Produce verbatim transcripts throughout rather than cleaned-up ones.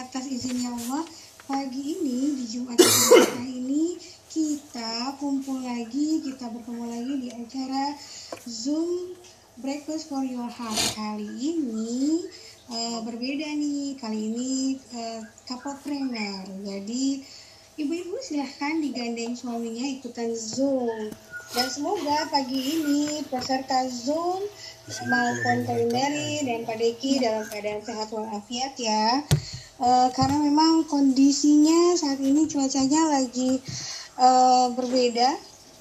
atas izinnya Allah, pagi ini di Jumat Berkah ini kita kumpul lagi, kita bertemu lagi di acara Zoom Breakfast for Your Heart. Kali ini uh, berbeda nih, kali ini uh, couplepreneur. Jadi ibu-ibu silahkan digandeng suaminya ikutan Zoom. Dan semoga pagi ini peserta Zoom maupun Teh Mary dan Pak Deki dalam keadaan sehat walafiat ya. Uh, karena memang kondisinya saat ini cuacanya lagi uh, berbeda.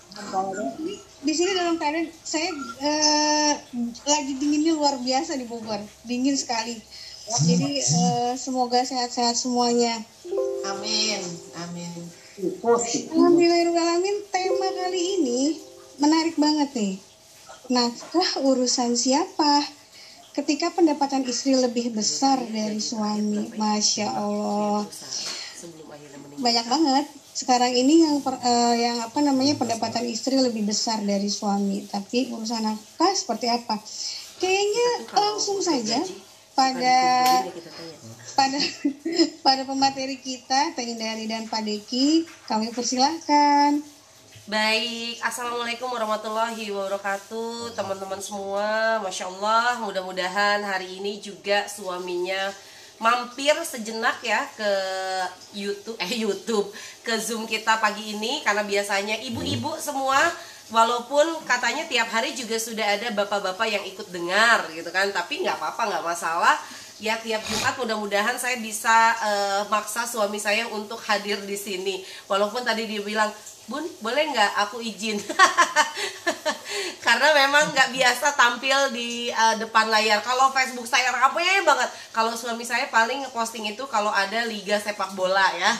Di sini dalam keadaan saya uh, lagi dinginnya luar biasa di Bogor, dingin sekali. Jadi uh, semoga sehat-sehat semuanya. Amin, amin. Alhamdulillahirrahmanirrahim. Tema kali ini menarik banget nih. Nafkah urusan siapa? Ketika pendapatan istri lebih besar dari suami, masya Allah. Banyak banget. Sekarang ini yang per, uh, yang apa namanya pendapatan istri lebih besar dari suami. Tapi urusan nafkah seperti apa? Kayaknya langsung saja pada pada pada pemateri kita, Teh Indari dan Pak Deki, kami persilahkan. Baik, assalamualaikum warahmatullahi wabarakatuh, teman-teman semua. Masya Allah, mudah-mudahan hari ini juga suaminya mampir sejenak ya ke YouTube, eh YouTube, ke Zoom kita pagi ini. Karena biasanya ibu-ibu semua, walaupun katanya tiap hari juga sudah ada bapak-bapak yang ikut dengar gitu kan, tapi nggak apa-apa, nggak masalah. Ya tiap Jumat mudah-mudahan saya bisa uh, maksa suami saya untuk hadir di sini. Walaupun tadi dia bilang, Bun, boleh nggak aku izin? Karena memang nggak biasa tampil di uh, depan layar. Kalau Facebook saya rame banget. Kalau suami saya paling posting itu kalau ada liga sepak bola ya.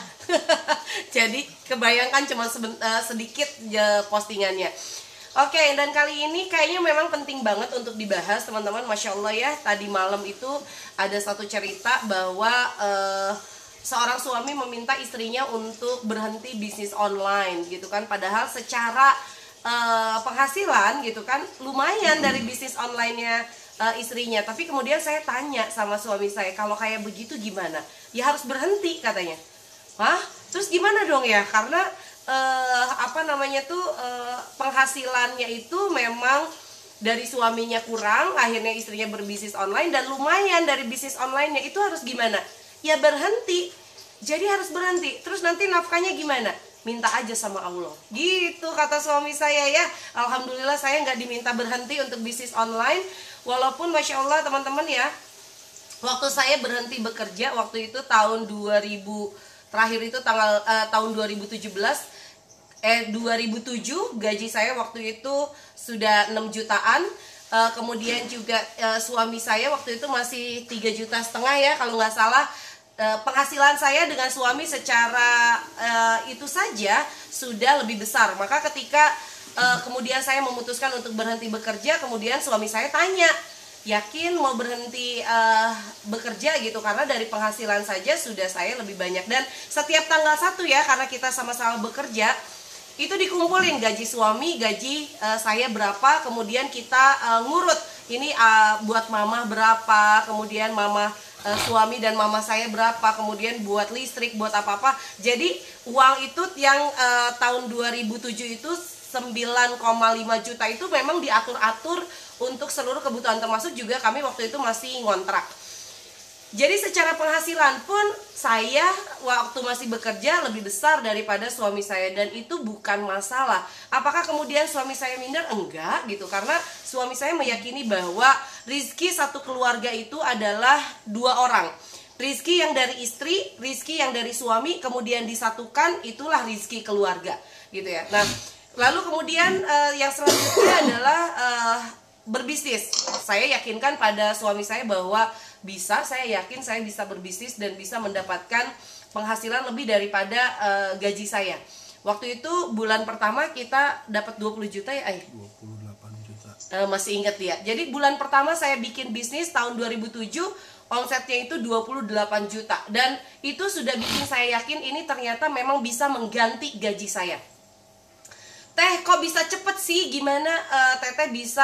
Jadi kebayangkan cuma seben, uh, sedikit uh, postingannya. Oke, dan kali ini kayaknya memang penting banget untuk dibahas teman-teman. Masya Allah ya, tadi malam itu ada satu cerita bahwa uh, seorang suami meminta istrinya untuk berhenti bisnis online gitu kan. Padahal secara uh, penghasilan gitu kan lumayan dari bisnis online-nya uh, istrinya. Tapi kemudian saya tanya sama suami saya, kalau kayak begitu gimana? Ya harus berhenti katanya. Hah? Terus gimana dong ya? Karena uh, apa namanya tuh uh, penghasilannya itu memang dari suaminya kurang, akhirnya istrinya berbisnis online dan lumayan dari bisnis online-nya. Itu harus gimana? Ya berhenti. Jadi harus berhenti. Terus nanti nafkahnya gimana? Minta aja sama Allah. Gitu kata suami saya ya. Alhamdulillah saya nggak diminta berhenti untuk bisnis online. Walaupun Masya Allah teman-teman ya, waktu saya berhenti bekerja waktu itu tahun dua ribu, terakhir itu tanggal uh, tahun dua ribu tujuh belas, eh dua ribu tujuh, gaji saya waktu itu sudah enam jutaan. Uh, kemudian juga uh, suami saya waktu itu masih tiga juta setengah ya kalau nggak salah. Uh, penghasilan saya dengan suami secara uh, itu saja sudah lebih besar. Maka ketika uh, kemudian saya memutuskan untuk berhenti bekerja, kemudian suami saya tanya, yakin mau berhenti uh, bekerja gitu, karena dari penghasilan saja sudah saya lebih banyak. Dan setiap tanggal satu ya, karena kita sama-sama bekerja, itu dikumpulin gaji suami, gaji uh, saya berapa, kemudian kita uh, ngurut ini uh, buat mama berapa, kemudian mama uh, suami dan mama saya berapa, kemudian buat listrik, buat apa-apa. Jadi uang itu yang uh, tahun dua ribu tujuh itu sembilan koma lima juta itu memang diatur-atur untuk seluruh kebutuhan, termasuk juga kami waktu itu masih ngontrak. Jadi secara penghasilan pun saya waktu masih bekerja lebih besar daripada suami saya, dan itu bukan masalah. Apakah kemudian suami saya minder? Enggak gitu, karena suami saya meyakini bahwa rizki satu keluarga itu adalah dua orang. Rizki yang dari istri, rizki yang dari suami, kemudian disatukan, itulah rizki keluarga gitu ya. Nah, lalu kemudian uh, yang selanjutnya adalah uh, berbisnis. Saya yakinkan pada suami saya bahwa bisa, saya yakin saya bisa berbisnis dan bisa mendapatkan penghasilan lebih daripada uh, gaji saya. Waktu itu bulan pertama kita dapat dua puluh juta ya, Ay? dua puluh delapan juta. Uh, masih ingat ya. Jadi bulan pertama saya bikin bisnis tahun dua ribu tujuh, omsetnya itu dua puluh delapan juta. Dan itu sudah bikin saya yakin ini ternyata memang bisa mengganti gaji saya. Teh, kok bisa cepet sih? Gimana uh, Teteh bisa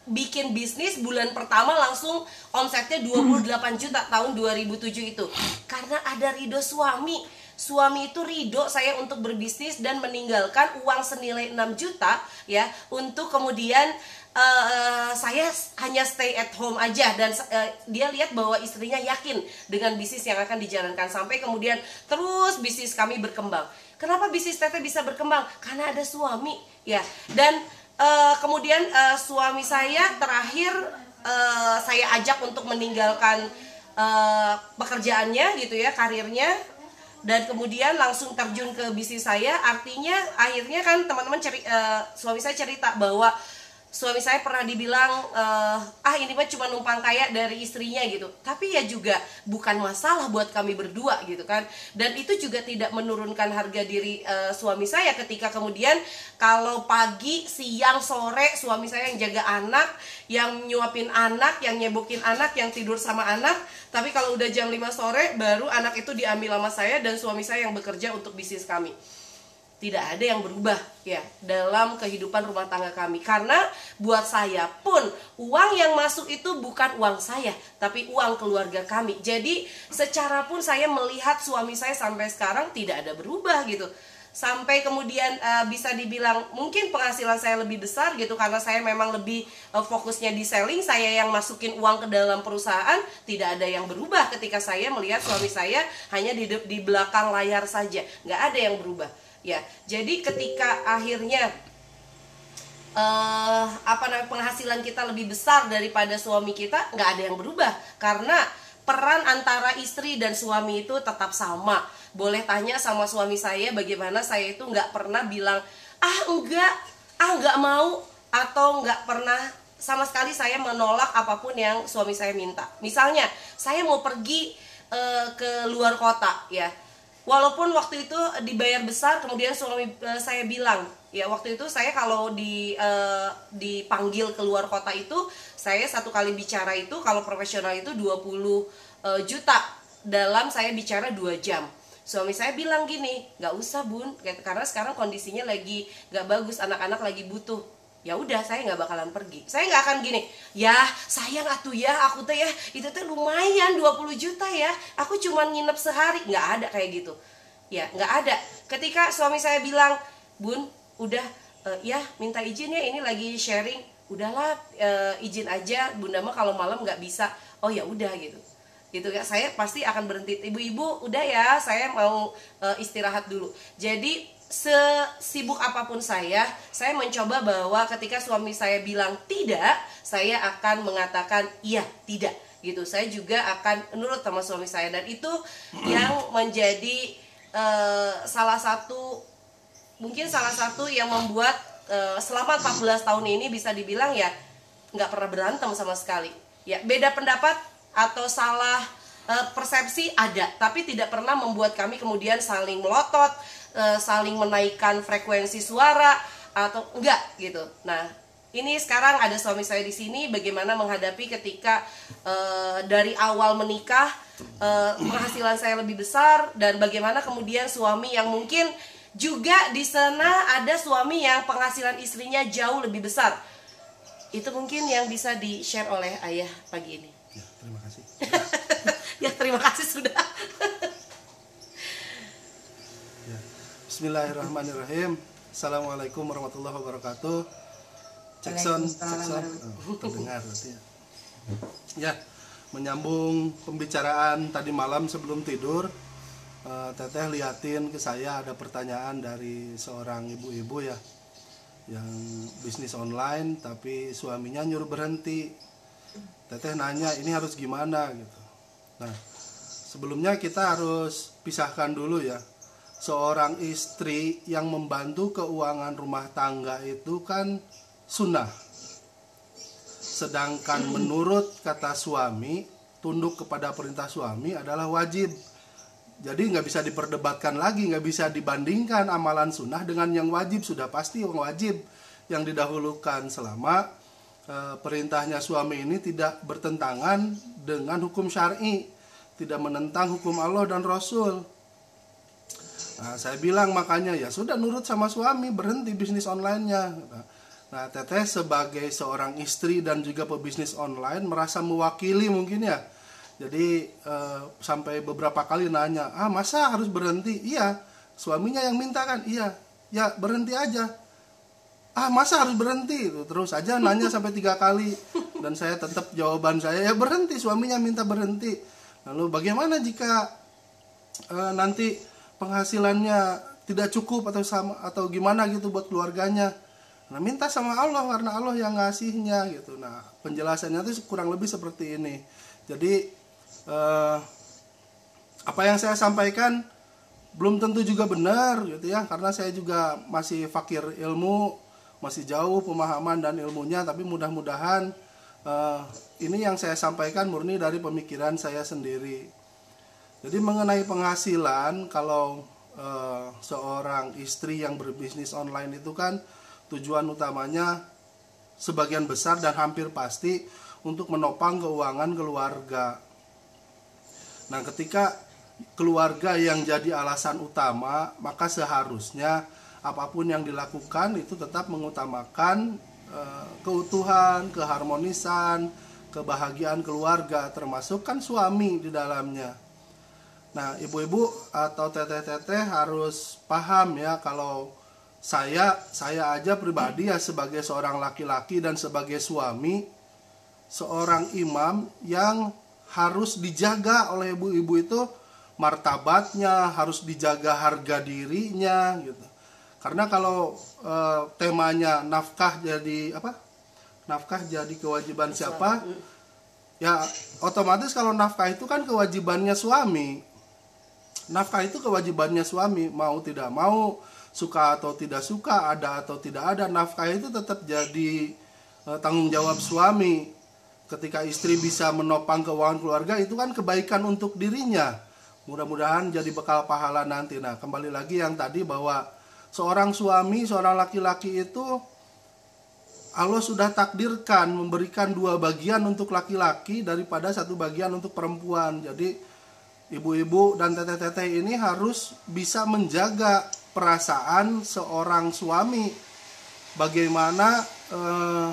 bikin bisnis bulan pertama langsung omsetnya dua puluh delapan juta tahun dua ribu tujuh itu? Karena ada ridho suami. Suami itu ridho saya untuk berbisnis dan meninggalkan uang senilai enam juta ya, untuk kemudian uh, saya hanya stay at home aja. Dan uh, dia lihat bahwa istrinya yakin dengan bisnis yang akan dijalankan, sampai kemudian terus bisnis kami berkembang. Kenapa bisnis Teteh bisa berkembang? Karena ada suami ya. Dan uh, kemudian uh, suami saya terakhir uh, saya ajak untuk meninggalkan uh, pekerjaannya gitu ya, karirnya, dan kemudian langsung terjun ke bisnis saya. Artinya akhirnya kan teman-teman ceri, uh, suami saya cerita bahwa suami saya pernah dibilang uh, ah ini mah cuma numpang kaya dari istrinya gitu. Tapi ya juga bukan masalah buat kami berdua gitu kan. Dan itu juga tidak menurunkan harga diri uh, suami saya ketika kemudian kalau pagi, siang, sore suami saya yang jaga anak, yang nyuapin anak, yang nyebokin anak, yang tidur sama anak. Tapi kalau udah jam lima sore baru anak itu diambil sama saya dan suami saya yang bekerja untuk bisnis kami. Tidak ada yang berubah ya dalam kehidupan rumah tangga kami. Karena buat saya pun uang yang masuk itu bukan uang saya, tapi uang keluarga kami. Jadi secara pun saya melihat suami saya sampai sekarang tidak ada berubah gitu. Sampai kemudian uh, bisa dibilang mungkin penghasilan saya lebih besar gitu, karena saya memang lebih uh, fokusnya di selling, saya yang masukin uang ke dalam perusahaan. Tidak ada yang berubah ketika saya melihat suami saya hanya di, di belakang layar saja. Nggak ada yang berubah ya. Jadi ketika akhirnya uh, apa namanya penghasilan kita lebih besar daripada suami kita, nggak ada yang berubah, karena peran antara istri dan suami itu tetap sama. Boleh tanya sama suami saya bagaimana saya itu nggak pernah bilang ah enggak, ah nggak mau, atau nggak pernah sama sekali saya menolak apapun yang suami saya minta. Misalnya saya mau pergi uh, ke luar kota ya, walaupun waktu itu dibayar besar, kemudian suami uh, saya bilang ya, waktu itu saya kalau di uh, dipanggil ke luar kota itu, saya satu kali bicara itu kalau profesional itu dua puluh juta dalam saya bicara dua jam. Suami saya bilang gini, nggak usah bun, karena sekarang kondisinya lagi nggak bagus, anak-anak lagi butuh. Ya udah, saya nggak bakalan pergi. Saya nggak akan gini, ya sayang atuh ya, aku tuh ya itu tuh lumayan dua puluh juta ya, aku cuma nginep sehari. Nggak ada kayak gitu ya, nggak ada. Ketika suami saya bilang, bun udah uh, ya minta izin ya, ini lagi sharing, udahlah uh, izin aja, bunda mah kalau malam nggak bisa. Oh ya udah gitu gitu ya, saya pasti akan berhenti. Ibu-ibu udah ya, saya mau uh, istirahat dulu. Jadi sesibuk apapun saya, saya mencoba bahwa ketika suami saya bilang tidak, saya akan mengatakan iya, tidak gitu. Saya juga akan nurut sama suami saya, dan itu yang menjadi uh, salah satu mungkin salah satu yang membuat uh, selama empat belas tahun ini bisa dibilang ya nggak pernah berantem sama sekali. Ya beda pendapat atau salah e, persepsi ada, tapi tidak pernah membuat kami kemudian saling melotot, e, saling menaikkan frekuensi suara atau enggak gitu. Nah, ini sekarang ada suami saya di sini, bagaimana menghadapi ketika e, dari awal menikah e, penghasilan saya lebih besar, dan bagaimana kemudian suami yang mungkin juga di sana ada suami yang penghasilan istrinya jauh lebih besar. Itu mungkin yang bisa di-share oleh ayah pagi ini. Ya, terima kasih. Ya, terima kasih sudah. Ya. Bismillahirrahmanirrahim. Assalamualaikum warahmatullahi wabarakatuh. Jackson, Jackson, oh, terdengar berarti ya. Ya, menyambung pembicaraan tadi malam sebelum tidur, uh, Teteh liatin ke saya ada pertanyaan dari seorang ibu-ibu ya, yang bisnis online tapi suaminya nyuruh berhenti. Teteh nanya ini harus gimana gitu. Nah, sebelumnya kita harus pisahkan dulu ya. Seorang istri yang membantu keuangan rumah tangga itu kan sunnah. Sedangkan menurut kata suami, tunduk kepada perintah suami adalah wajib. Jadi nggak bisa diperdebatkan lagi, nggak bisa dibandingkan amalan sunnah dengan yang wajib. Sudah pasti yang wajib yang didahulukan selama perintahnya suami ini tidak bertentangan dengan hukum syar'i, tidak menentang hukum Allah dan Rasul. Nah, saya bilang makanya ya sudah nurut sama suami, berhenti bisnis online-nya. Nah, Nah, Teteh sebagai seorang istri dan juga pebisnis online merasa mewakili mungkin ya. Jadi eh, sampai beberapa kali nanya, ah masa harus berhenti? Iya, suaminya yang minta kan? Iya, ya berhenti aja. Ah masa harus berhenti? Terus aja nanya sampai tiga kali. Dan saya tetap jawaban saya, ya berhenti, suaminya minta berhenti. Lalu bagaimana jika eh, nanti penghasilannya tidak cukup atau sama atau gimana gitu buat keluarganya? Nah, minta sama Allah karena Allah yang ngasihnya gitu. Nah, penjelasannya itu kurang lebih seperti ini. Jadi eh, apa yang saya sampaikan belum tentu juga benar gitu ya, karena saya juga masih fakir ilmu, masih jauh pemahaman dan ilmunya, tapi mudah-mudahan eh, ini yang saya sampaikan murni dari pemikiran saya sendiri. Jadi mengenai penghasilan, kalau eh, seorang istri yang berbisnis online itu kan tujuan utamanya sebagian besar dan hampir pasti untuk menopang keuangan keluarga. Nah, ketika keluarga yang jadi alasan utama, maka seharusnya apapun yang dilakukan itu tetap mengutamakan e, keutuhan, keharmonisan, kebahagiaan keluarga, termasuk kan suami di dalamnya. Nah, ibu-ibu atau teteh-teteh harus paham ya, kalau Saya, saya aja pribadi ya sebagai seorang laki-laki dan sebagai suami, seorang imam yang harus dijaga oleh ibu-ibu itu martabatnya, harus dijaga harga dirinya gitu. Karena kalau e, temanya nafkah jadi apa? Nafkah jadi kewajiban siapa? Ya otomatis kalau nafkah itu kan kewajibannya suami. Nafkah itu kewajibannya suami, mau tidak mau, suka atau tidak suka, ada atau tidak ada, nafkah itu tetap jadi e, tanggung jawab suami. Ketika istri bisa menopang keuangan keluarga, itu kan kebaikan untuk dirinya. Mudah-mudahan jadi bekal pahala nanti. Nah, kembali lagi yang tadi bahwa seorang suami, seorang laki-laki itu Allah sudah takdirkan memberikan dua bagian untuk laki-laki daripada satu bagian untuk perempuan. Jadi ibu-ibu dan teteh-teteh ini harus bisa menjaga perasaan seorang suami, bagaimana eh,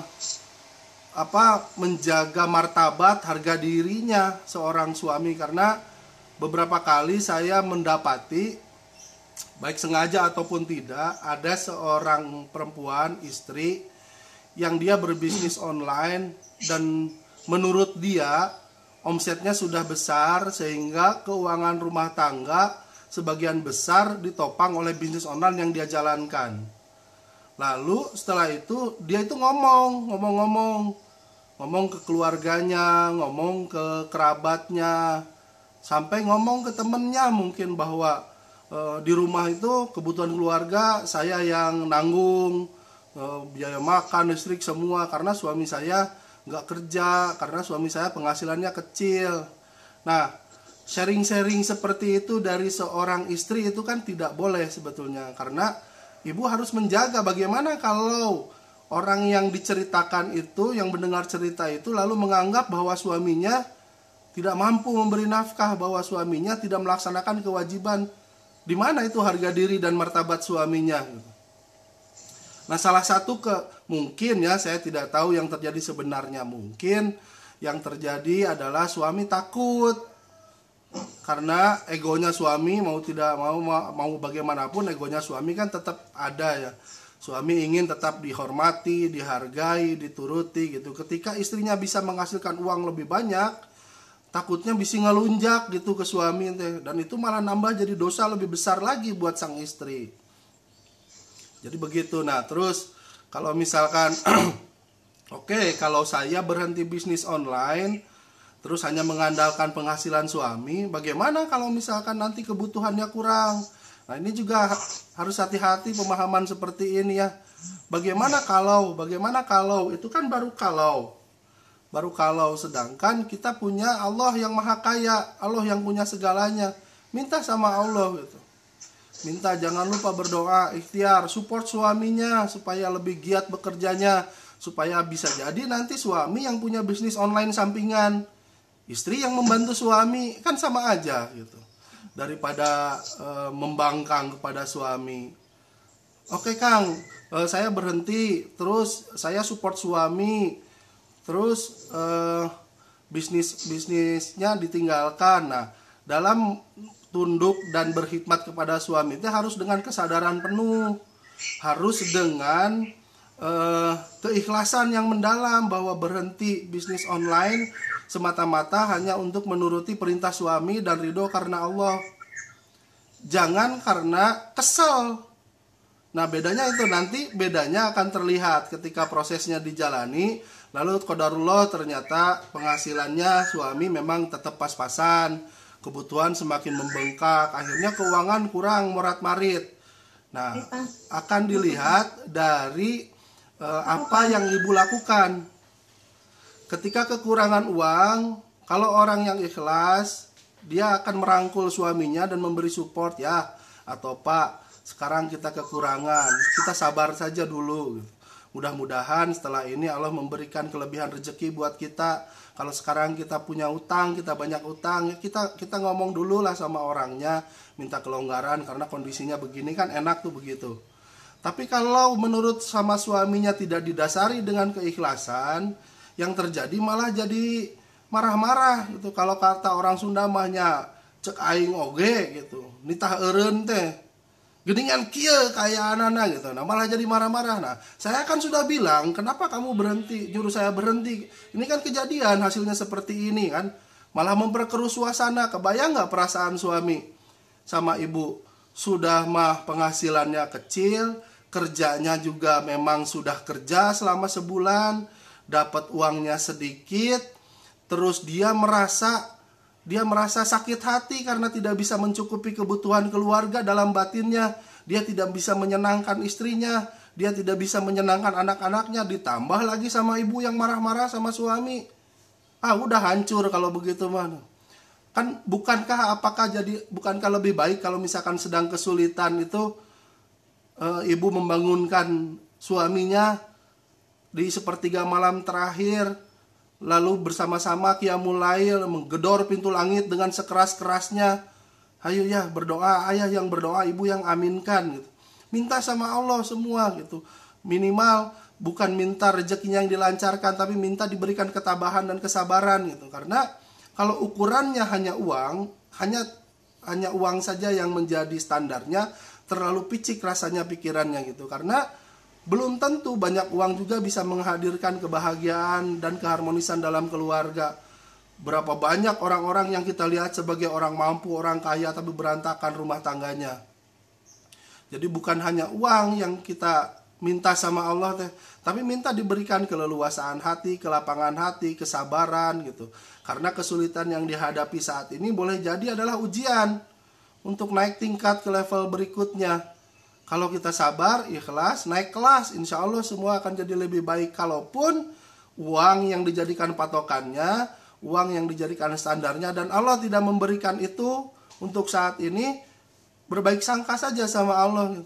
apa menjaga martabat harga dirinya seorang suami. Karena beberapa kali saya mendapati, baik sengaja ataupun tidak, ada seorang perempuan istri yang dia berbisnis online dan menurut dia omsetnya sudah besar sehingga keuangan rumah tangga sebagian besar ditopang oleh bisnis online yang dia jalankan. Lalu setelah itu dia itu ngomong, ngomong-ngomong, ngomong ke keluarganya, ngomong ke kerabatnya, sampai ngomong ke temennya mungkin bahwa e, di rumah itu kebutuhan keluarga saya yang nanggung, e, biaya makan, listrik semua, karena suami saya nggak kerja, karena suami saya penghasilannya kecil. Nah, sharing-sharing seperti itu dari seorang istri itu kan tidak boleh sebetulnya. Karena ibu harus menjaga bagaimana kalau orang yang diceritakan itu, yang mendengar cerita itu lalu menganggap bahwa suaminya tidak mampu memberi nafkah, bahwa suaminya tidak melaksanakan kewajiban. Di mana itu harga diri dan martabat suaminya? Nah, salah satu ke mungkin ya, saya tidak tahu yang terjadi sebenarnya, mungkin yang terjadi adalah suami takut. Karena egonya suami mau tidak mau mau bagaimanapun, egonya suami kan tetap ada ya. Suami ingin tetap dihormati, dihargai, dituruti gitu. Ketika istrinya bisa menghasilkan uang lebih banyak, takutnya bisa ngelunjak gitu ke suami, dan itu malah nambah jadi dosa lebih besar lagi buat sang istri. Jadi begitu. Nah, terus kalau misalkan oke, okay, kalau saya berhenti bisnis online terus hanya mengandalkan penghasilan suami, bagaimana kalau misalkan nanti kebutuhannya kurang? Nah, ini juga harus hati-hati pemahaman seperti ini ya. Bagaimana kalau, bagaimana kalau, itu kan baru kalau. Baru kalau, sedangkan kita punya Allah yang maha kaya, Allah yang punya segalanya. Minta sama Allah gitu. Minta, jangan lupa berdoa, ikhtiar, support suaminya supaya lebih giat bekerjanya, supaya bisa jadi nanti suami yang punya bisnis online sampingan, istri yang membantu suami, kan sama aja gitu. Daripada e, membangkang kepada suami. Oke Kang, eh, saya berhenti, terus saya support suami, terus eh, bisnis bisnisnya ditinggalkan. Nah, dalam tunduk dan berkhidmat kepada suami itu harus dengan kesadaran penuh, harus dengan eh, keikhlasan yang mendalam bahwa berhenti bisnis online semata-mata hanya untuk menuruti perintah suami dan ridho karena Allah. Jangan karena kesel. Nah bedanya itu nanti bedanya akan terlihat ketika prosesnya dijalani. Lalu qadarullah ternyata penghasilannya suami memang tetap pas-pasan, kebutuhan semakin membengkak, akhirnya keuangan kurang morat-marit. Nah akan dilihat dari eh, apa yang ibu lakukan. Ketika kekurangan uang, kalau orang yang ikhlas, dia akan merangkul suaminya dan memberi support, ya atau Pak, sekarang kita kekurangan, kita sabar saja dulu. Mudah-mudahan setelah ini Allah memberikan kelebihan rezeki buat kita. Kalau sekarang kita punya utang, kita banyak utang, ya kita kita ngomong dulu lah sama orangnya, minta kelonggaran karena kondisinya begini kan enak tuh begitu. Tapi kalau menurut sama suaminya tidak didasari dengan keikhlasan, yang terjadi malah jadi marah-marah gitu. Kalau kata orang Sunda mahnya cek aing oge gitu, nitah eureun teh geningan kieu kayak anak-anak gitu. Nah malah jadi marah-marah. Nah saya kan sudah bilang kenapa kamu berhenti, nyuruh saya berhenti. Ini kan kejadian hasilnya seperti ini kan, malah memperkeruh suasana. Kebayang nggak perasaan suami sama ibu? Sudah mah penghasilannya kecil, kerjanya juga memang sudah kerja selama sebulan, dapat uangnya sedikit, terus dia merasa Dia merasa sakit hati karena tidak bisa mencukupi kebutuhan keluarga dalam batinnya. Dia tidak bisa menyenangkan istrinya. Dia tidak bisa menyenangkan anak-anaknya. Ditambah lagi sama ibu yang marah-marah sama suami. Ah udah hancur kalau begitu mah. Kan bukankah apakah jadi bukankah lebih baik kalau misalkan sedang kesulitan itu e, ibu membangunkan suaminya di sepertiga malam terakhir, lalu bersama-sama qiyamul lail menggedor pintu langit dengan sekeras-kerasnya. Ayo ya berdoa, ayah yang berdoa, ibu yang aminkan gitu. Minta sama Allah semua gitu. Minimal bukan minta rezekinya yang dilancarkan, tapi minta diberikan ketabahan dan kesabaran gitu. Karena kalau ukurannya hanya uang, hanya hanya uang saja yang menjadi standarnya, terlalu picik rasanya pikirannya gitu. Karena belum tentu banyak uang juga bisa menghadirkan kebahagiaan dan keharmonisan dalam keluarga. Berapa banyak orang-orang yang kita lihat sebagai orang mampu, orang kaya, tapi berantakan rumah tangganya. Jadi bukan hanya uang yang kita minta sama Allah, teh, tapi minta diberikan keleluasaan hati, kelapangan hati, kesabaran gitu. Karena kesulitan yang dihadapi saat ini boleh jadi adalah ujian untuk naik tingkat ke level berikutnya. Kalau kita sabar, ikhlas, naik kelas, insya Allah semua akan jadi lebih baik. Kalaupun uang yang dijadikan patokannya, uang yang dijadikan standarnya, dan Allah tidak memberikan itu untuk saat ini, berbaik sangka saja sama Allah.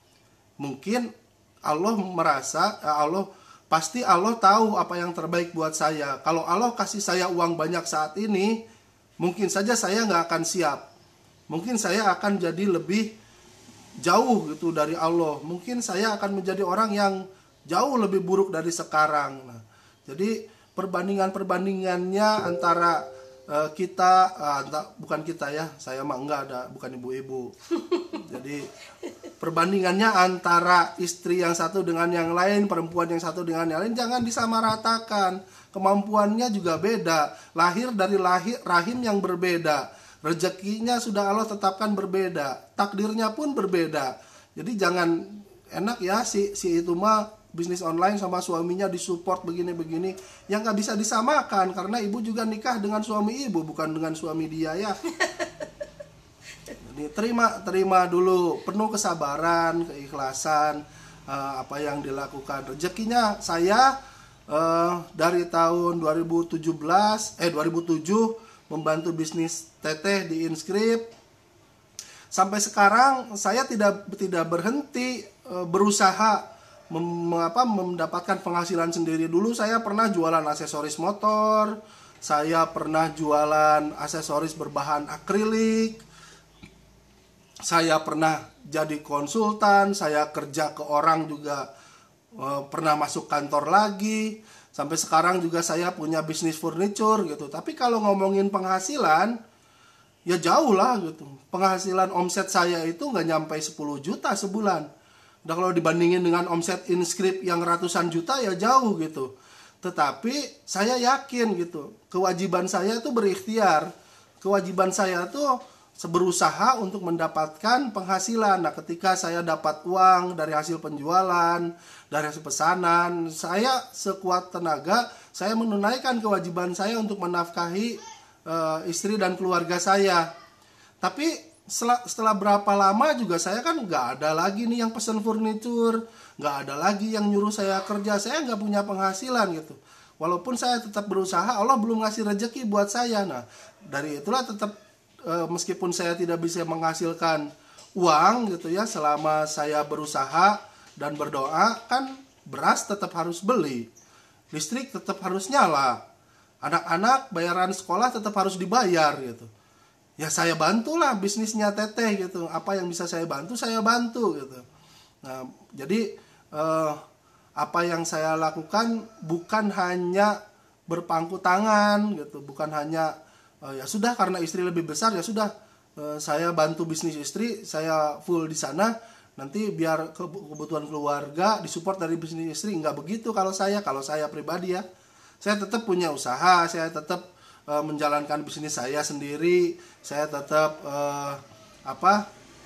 Mungkin Allah merasa, Allah pasti Allah tahu apa yang terbaik buat saya. Kalau Allah kasih saya uang banyak saat ini, mungkin saja saya nggak akan siap. Mungkin saya akan jadi lebih jauh gitu dari Allah. Mungkin saya akan menjadi orang yang jauh lebih buruk dari sekarang. Nah, jadi perbandingan-perbandingannya antara uh, kita, uh, entah, bukan kita ya, saya mah enggak ada, bukan ibu-ibu. Jadi perbandingannya antara istri yang satu dengan yang lain, perempuan yang satu dengan yang lain, jangan disamaratakan. Kemampuannya juga beda, lahir dari lahir rahim yang berbeda. Rezekinya sudah Allah tetapkan berbeda, takdirnya pun berbeda. Jadi jangan enak ya si si itu mah bisnis online sama suaminya disupport begini-begini, yang nggak bisa disamakan karena ibu juga nikah dengan suami ibu bukan dengan suami dia ya. Jadi terima terima dulu, penuh kesabaran, keikhlasan uh, apa yang dilakukan. Rezekinya saya uh, dari tahun dua ribu tujuh belas eh dua ribu tujuh membantu bisnis teteh di Inscript. Sampai sekarang saya tidak tidak berhenti e, berusaha mem, apa, mendapatkan penghasilan sendiri. Dulu saya pernah jualan aksesoris motor, saya pernah jualan aksesoris berbahan akrilik, saya pernah jadi konsultan, saya kerja ke orang juga, uh, pernah masuk kantor lagi, sampai sekarang juga saya punya bisnis furniture gitu. Tapi kalau ngomongin penghasilan, ya jauh lah gitu. Penghasilan omset saya itu nggak nyampe sepuluh juta sebulan. Udah kalau dibandingin dengan omset Inscript yang ratusan juta ya jauh gitu. Tetapi saya yakin gitu, kewajiban saya tuh berikhtiar. Kewajiban saya tuh berusaha untuk mendapatkan penghasilan. Nah, ketika saya dapat uang dari hasil penjualan, dari hasil pesanan, saya sekuat tenaga, saya menunaikan kewajiban saya untuk menafkahi uh, istri dan keluarga saya. Tapi setelah, setelah berapa lama juga saya kan nggak ada lagi nih yang pesen furniture, nggak ada lagi yang nyuruh saya kerja, saya nggak punya penghasilan gitu. Walaupun saya tetap berusaha, Allah belum ngasih rezeki buat saya. Nah, dari itulah tetap e, meskipun saya tidak bisa menghasilkan uang gitu ya, selama saya berusaha dan berdoa, kan beras tetap harus beli, listrik tetap harus nyala, anak-anak bayaran sekolah tetap harus dibayar gitu. Ya saya bantulah bisnisnya Teteh gitu. Apa yang bisa saya bantu, saya bantu gitu. Nah, jadi eh, apa yang saya lakukan bukan hanya berpangku tangan gitu, bukan hanya eh, ya sudah karena istri lebih besar ya sudah eh, saya bantu bisnis istri, saya full di sana. Nanti biar kebutuhan keluarga disupport dari bisnis istri. Nggak begitu kalau saya, kalau saya pribadi ya. Saya tetap punya usaha, saya tetap menjalankan bisnis saya sendiri, saya tetap uh, apa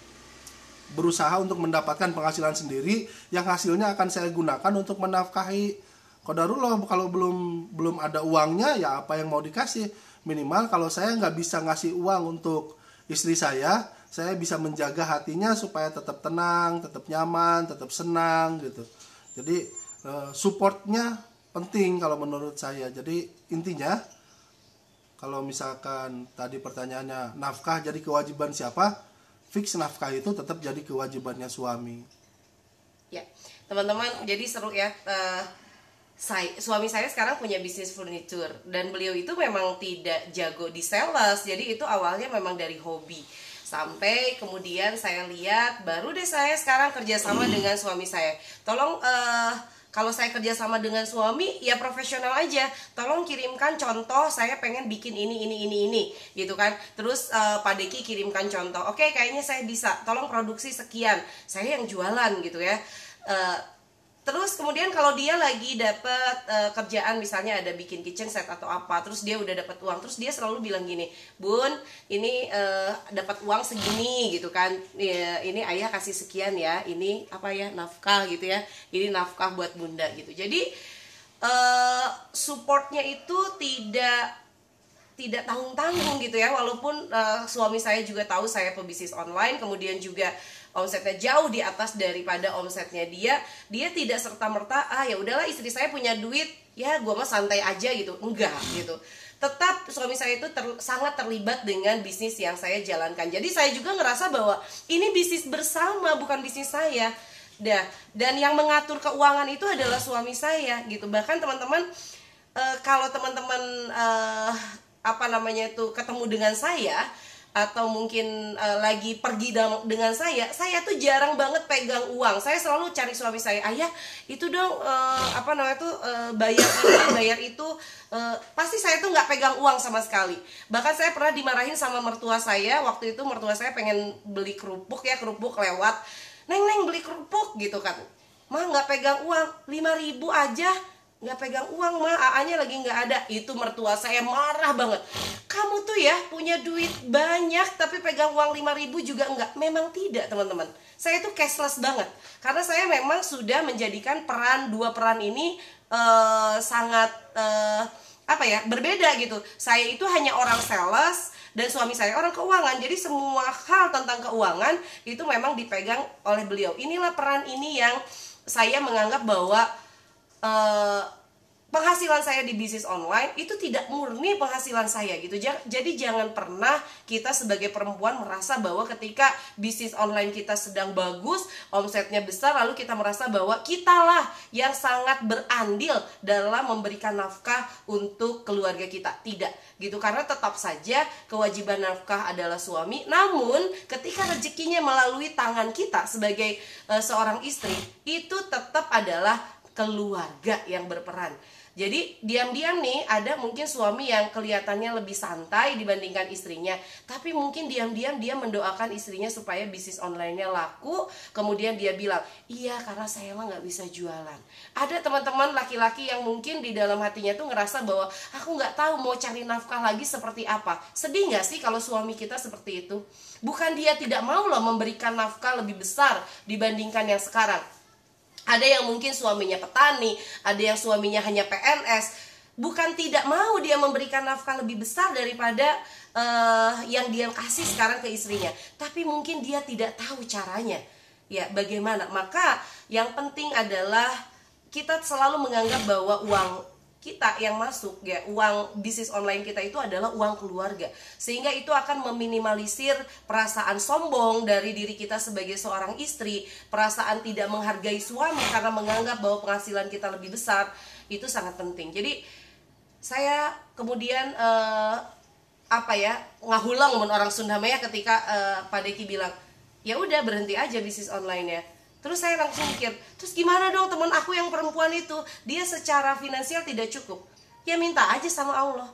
berusaha untuk mendapatkan penghasilan sendiri yang hasilnya akan saya gunakan untuk menafkahi qadarullah. Kalau belum belum ada uangnya ya apa yang mau dikasih, minimal kalau saya nggak bisa ngasih uang untuk istri saya, saya bisa menjaga hatinya supaya tetap tenang, tetap nyaman, tetap senang gitu. Jadi uh, supportnya penting kalau menurut saya. Jadi intinya kalau misalkan tadi pertanyaannya nafkah jadi kewajiban siapa? Fix nafkah itu tetap jadi kewajibannya suami. Ya, teman-teman, jadi seru ya. Uh, saya, suami saya sekarang punya bisnis furniture dan beliau itu memang tidak jago di sales. Jadi itu awalnya memang dari hobi. Sampai kemudian saya lihat, baru deh saya sekarang kerjasama dengan suami saya. Tolong uh, kalau saya kerja sama dengan suami, ya profesional aja. Tolong kirimkan contoh, saya pengen bikin ini, ini, ini, ini, gitu kan. Terus uh, Pak Deki kirimkan contoh. Oke, kayaknya saya bisa. Tolong produksi sekian. Saya yang jualan, gitu ya. Uh, terus kemudian kalau dia lagi dapat uh, kerjaan, misalnya ada bikin kitchen set atau apa, terus dia udah dapat uang, terus dia selalu bilang gini, Bun, ini uh, dapat uang segini, gitu kan. Ya, ini ayah kasih sekian ya, ini apa ya, nafkah gitu ya, ini nafkah buat bunda gitu. Jadi uh, supportnya itu tidak tidak tanggung-tanggung gitu ya, walaupun uh, suami saya juga tahu saya pebisnis online, kemudian juga omsetnya jauh di atas daripada omsetnya dia, dia tidak serta-merta ah ya udahlah istri saya punya duit, ya gue mah santai aja gitu, enggak gitu. Tetap suami saya itu ter, sangat terlibat dengan bisnis yang saya jalankan. Jadi saya juga ngerasa bahwa ini bisnis bersama, bukan bisnis saya. Dah, dan yang mengatur keuangan itu adalah suami saya gitu. Bahkan teman-teman uh, kalau teman-teman uh, apa namanya itu ketemu dengan saya atau mungkin uh, lagi pergi dengan saya, saya tuh jarang banget pegang uang. Saya selalu cari suami saya, ayah itu dong uh, apa namanya tuh uh, bayar ini, bayar itu. Uh, pasti saya tuh nggak pegang uang sama sekali. Bahkan saya pernah dimarahin sama mertua saya. Waktu itu mertua saya pengen beli kerupuk ya, kerupuk lewat. Neng, neng beli kerupuk gitu kan. Mah nggak pegang uang, lima ribu aja. Nggak pegang uang mah, A A-nya lagi nggak ada. Itu mertua saya marah banget. Kamu tuh ya punya duit banyak tapi pegang uang lima ribu juga enggak. Memang tidak teman-teman. Saya tuh cashless banget. Karena saya memang sudah menjadikan peran, dua peran ini uh, sangat uh, apa ya, berbeda gitu. Saya itu hanya orang sales dan suami saya orang keuangan. Jadi semua hal tentang keuangan itu memang dipegang oleh beliau. Inilah peran ini yang saya menganggap bahwa Uh, penghasilan saya di bisnis online itu tidak murni penghasilan saya gitu. Jadi jangan pernah kita sebagai perempuan merasa bahwa ketika bisnis online kita sedang bagus, omsetnya besar, lalu kita merasa bahwa kitalah yang sangat berandil dalam memberikan nafkah untuk keluarga kita. Tidak gitu, karena tetap saja kewajiban nafkah adalah suami. Namun ketika rezekinya melalui tangan kita sebagai uh, seorang istri, itu tetap adalah keluarga yang berperan. Jadi diam-diam nih ada mungkin suami yang kelihatannya lebih santai dibandingkan istrinya, tapi mungkin diam-diam dia mendoakan istrinya supaya bisnis online-nya laku. Kemudian dia bilang, iya karena saya mah nggak bisa jualan. Ada teman-teman laki-laki yang mungkin di dalam hatinya tuh ngerasa bahwa aku nggak tahu mau cari nafkah lagi seperti apa. Sedih nggak sih kalau suami kita seperti itu? Bukan dia tidak mau loh memberikan nafkah lebih besar dibandingkan yang sekarang. Ada yang mungkin suaminya petani, ada yang suaminya hanya P N S. Bukan tidak mau dia memberikan nafkah lebih besar daripada uh, yang dia kasih sekarang ke istrinya, tapi mungkin dia tidak tahu caranya. Ya, bagaimana? Maka yang penting adalah kita selalu menganggap bahwa uang kita yang masuk, ya, uang bisnis online kita itu adalah uang keluarga, sehingga itu akan meminimalisir perasaan sombong dari diri kita sebagai seorang istri, perasaan tidak menghargai suami karena menganggap bahwa penghasilan kita lebih besar. Itu sangat penting. Jadi saya kemudian eh, apa ya ngahulang men orang Sunda mah ya ketika eh, Pak Deki bilang ya udah berhenti aja bisnis online ya. Terus saya langsung mikir, terus gimana dong teman aku yang perempuan itu, dia secara finansial tidak cukup, ya minta aja sama Allah.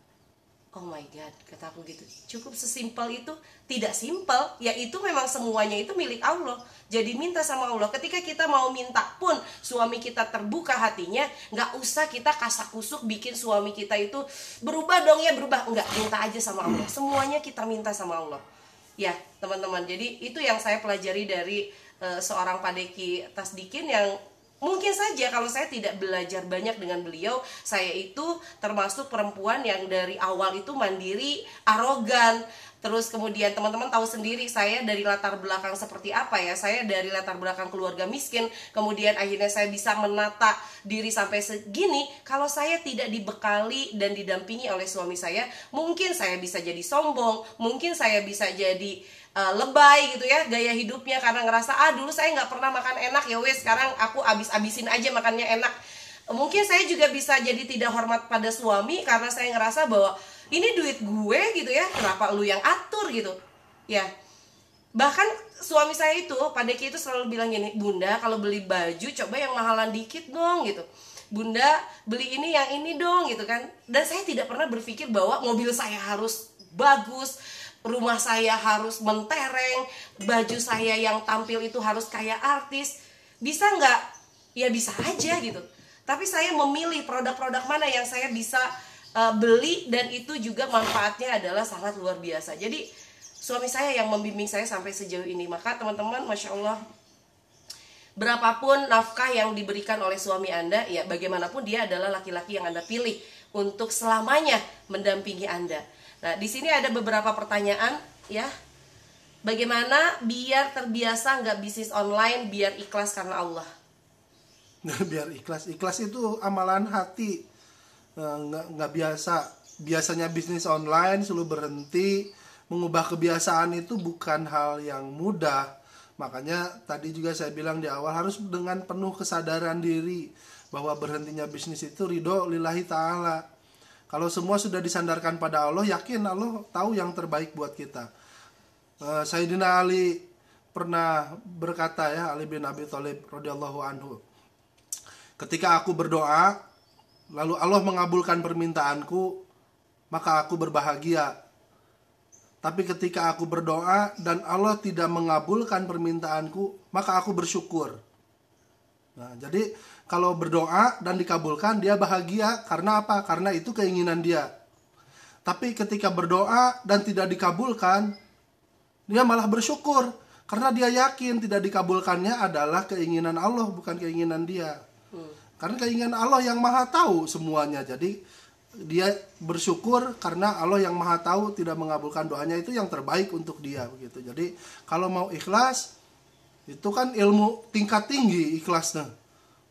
Oh my God, kata aku gitu, cukup sesimpel itu? Tidak simpel, ya itu memang semuanya itu milik Allah. Jadi minta sama Allah. Ketika kita mau minta pun suami kita terbuka hatinya, nggak usah kita kasak kusuk bikin suami kita itu berubah dong ya berubah. Enggak, minta aja sama Allah. Semuanya kita minta sama Allah. Ya teman-teman, jadi itu yang saya pelajari dari uh, seorang Pak Deki Tasdikin yang mungkin saja kalau saya tidak belajar banyak dengan beliau, saya itu termasuk perempuan yang dari awal itu mandiri, arogan. Terus kemudian teman-teman tahu sendiri saya dari latar belakang seperti apa ya. Saya dari latar belakang keluarga miskin, kemudian akhirnya saya bisa menata diri sampai segini. Kalau saya tidak dibekali dan didampingi oleh suami saya, mungkin saya bisa jadi sombong, mungkin saya bisa jadi Uh, lebay gitu ya gaya hidupnya, karena ngerasa ah dulu saya nggak pernah makan enak, ya wes sekarang aku abis-abisin aja makannya enak. Mungkin saya juga bisa jadi tidak hormat pada suami karena saya ngerasa bahwa ini duit gue gitu ya, kenapa lu yang atur gitu ya. Bahkan suami saya itu, Pak Deki itu selalu bilang gini, Bunda kalau beli baju coba yang mahalan dikit dong gitu, Bunda beli ini yang ini dong gitu kan. Dan saya tidak pernah berpikir bahwa mobil saya harus bagus, rumah saya harus mentereng, baju saya yang tampil itu harus kayak artis. Bisa nggak? Ya bisa aja gitu. Tapi saya memilih produk-produk mana yang saya bisa uh, beli, dan itu juga manfaatnya adalah sangat luar biasa. Jadi suami saya yang membimbing saya sampai sejauh ini. Maka teman-teman, Masya Allah, berapapun nafkah yang diberikan oleh suami Anda, ya bagaimanapun dia adalah laki-laki yang Anda pilih untuk selamanya mendampingi Anda. Nah, di sini ada beberapa pertanyaan ya. Bagaimana biar terbiasa nggak bisnis online, biar ikhlas karena Allah? Nah, biar ikhlas, ikhlas itu amalan hati, nggak nggak biasa. Biasanya bisnis online selalu berhenti, mengubah kebiasaan itu bukan hal yang mudah. Makanya tadi juga saya bilang di awal harus dengan penuh kesadaran diri bahwa berhentinya bisnis itu ridho lillahi ta'ala. Kalau semua sudah disandarkan pada Allah, yakin Allah tahu yang terbaik buat kita. Uh, Sayyidina Ali pernah berkata ya, Ali bin Abi Thalib radhiyallahu anhu, ketika aku berdoa, lalu Allah mengabulkan permintaanku, maka aku berbahagia. Tapi ketika aku berdoa dan Allah tidak mengabulkan permintaanku, maka aku bersyukur. Nah, jadi kalau berdoa dan dikabulkan, dia bahagia. Karena apa? Karena itu keinginan dia. Tapi ketika berdoa dan tidak dikabulkan, dia malah bersyukur. Karena dia yakin tidak dikabulkannya adalah keinginan Allah, bukan keinginan dia. Hmm. Karena keinginan Allah yang maha tahu semuanya. Jadi dia bersyukur karena Allah yang maha tahu tidak mengabulkan doanya, itu yang terbaik untuk dia. Begitu. Jadi kalau mau ikhlas, itu kan ilmu tingkat tinggi ikhlasnya.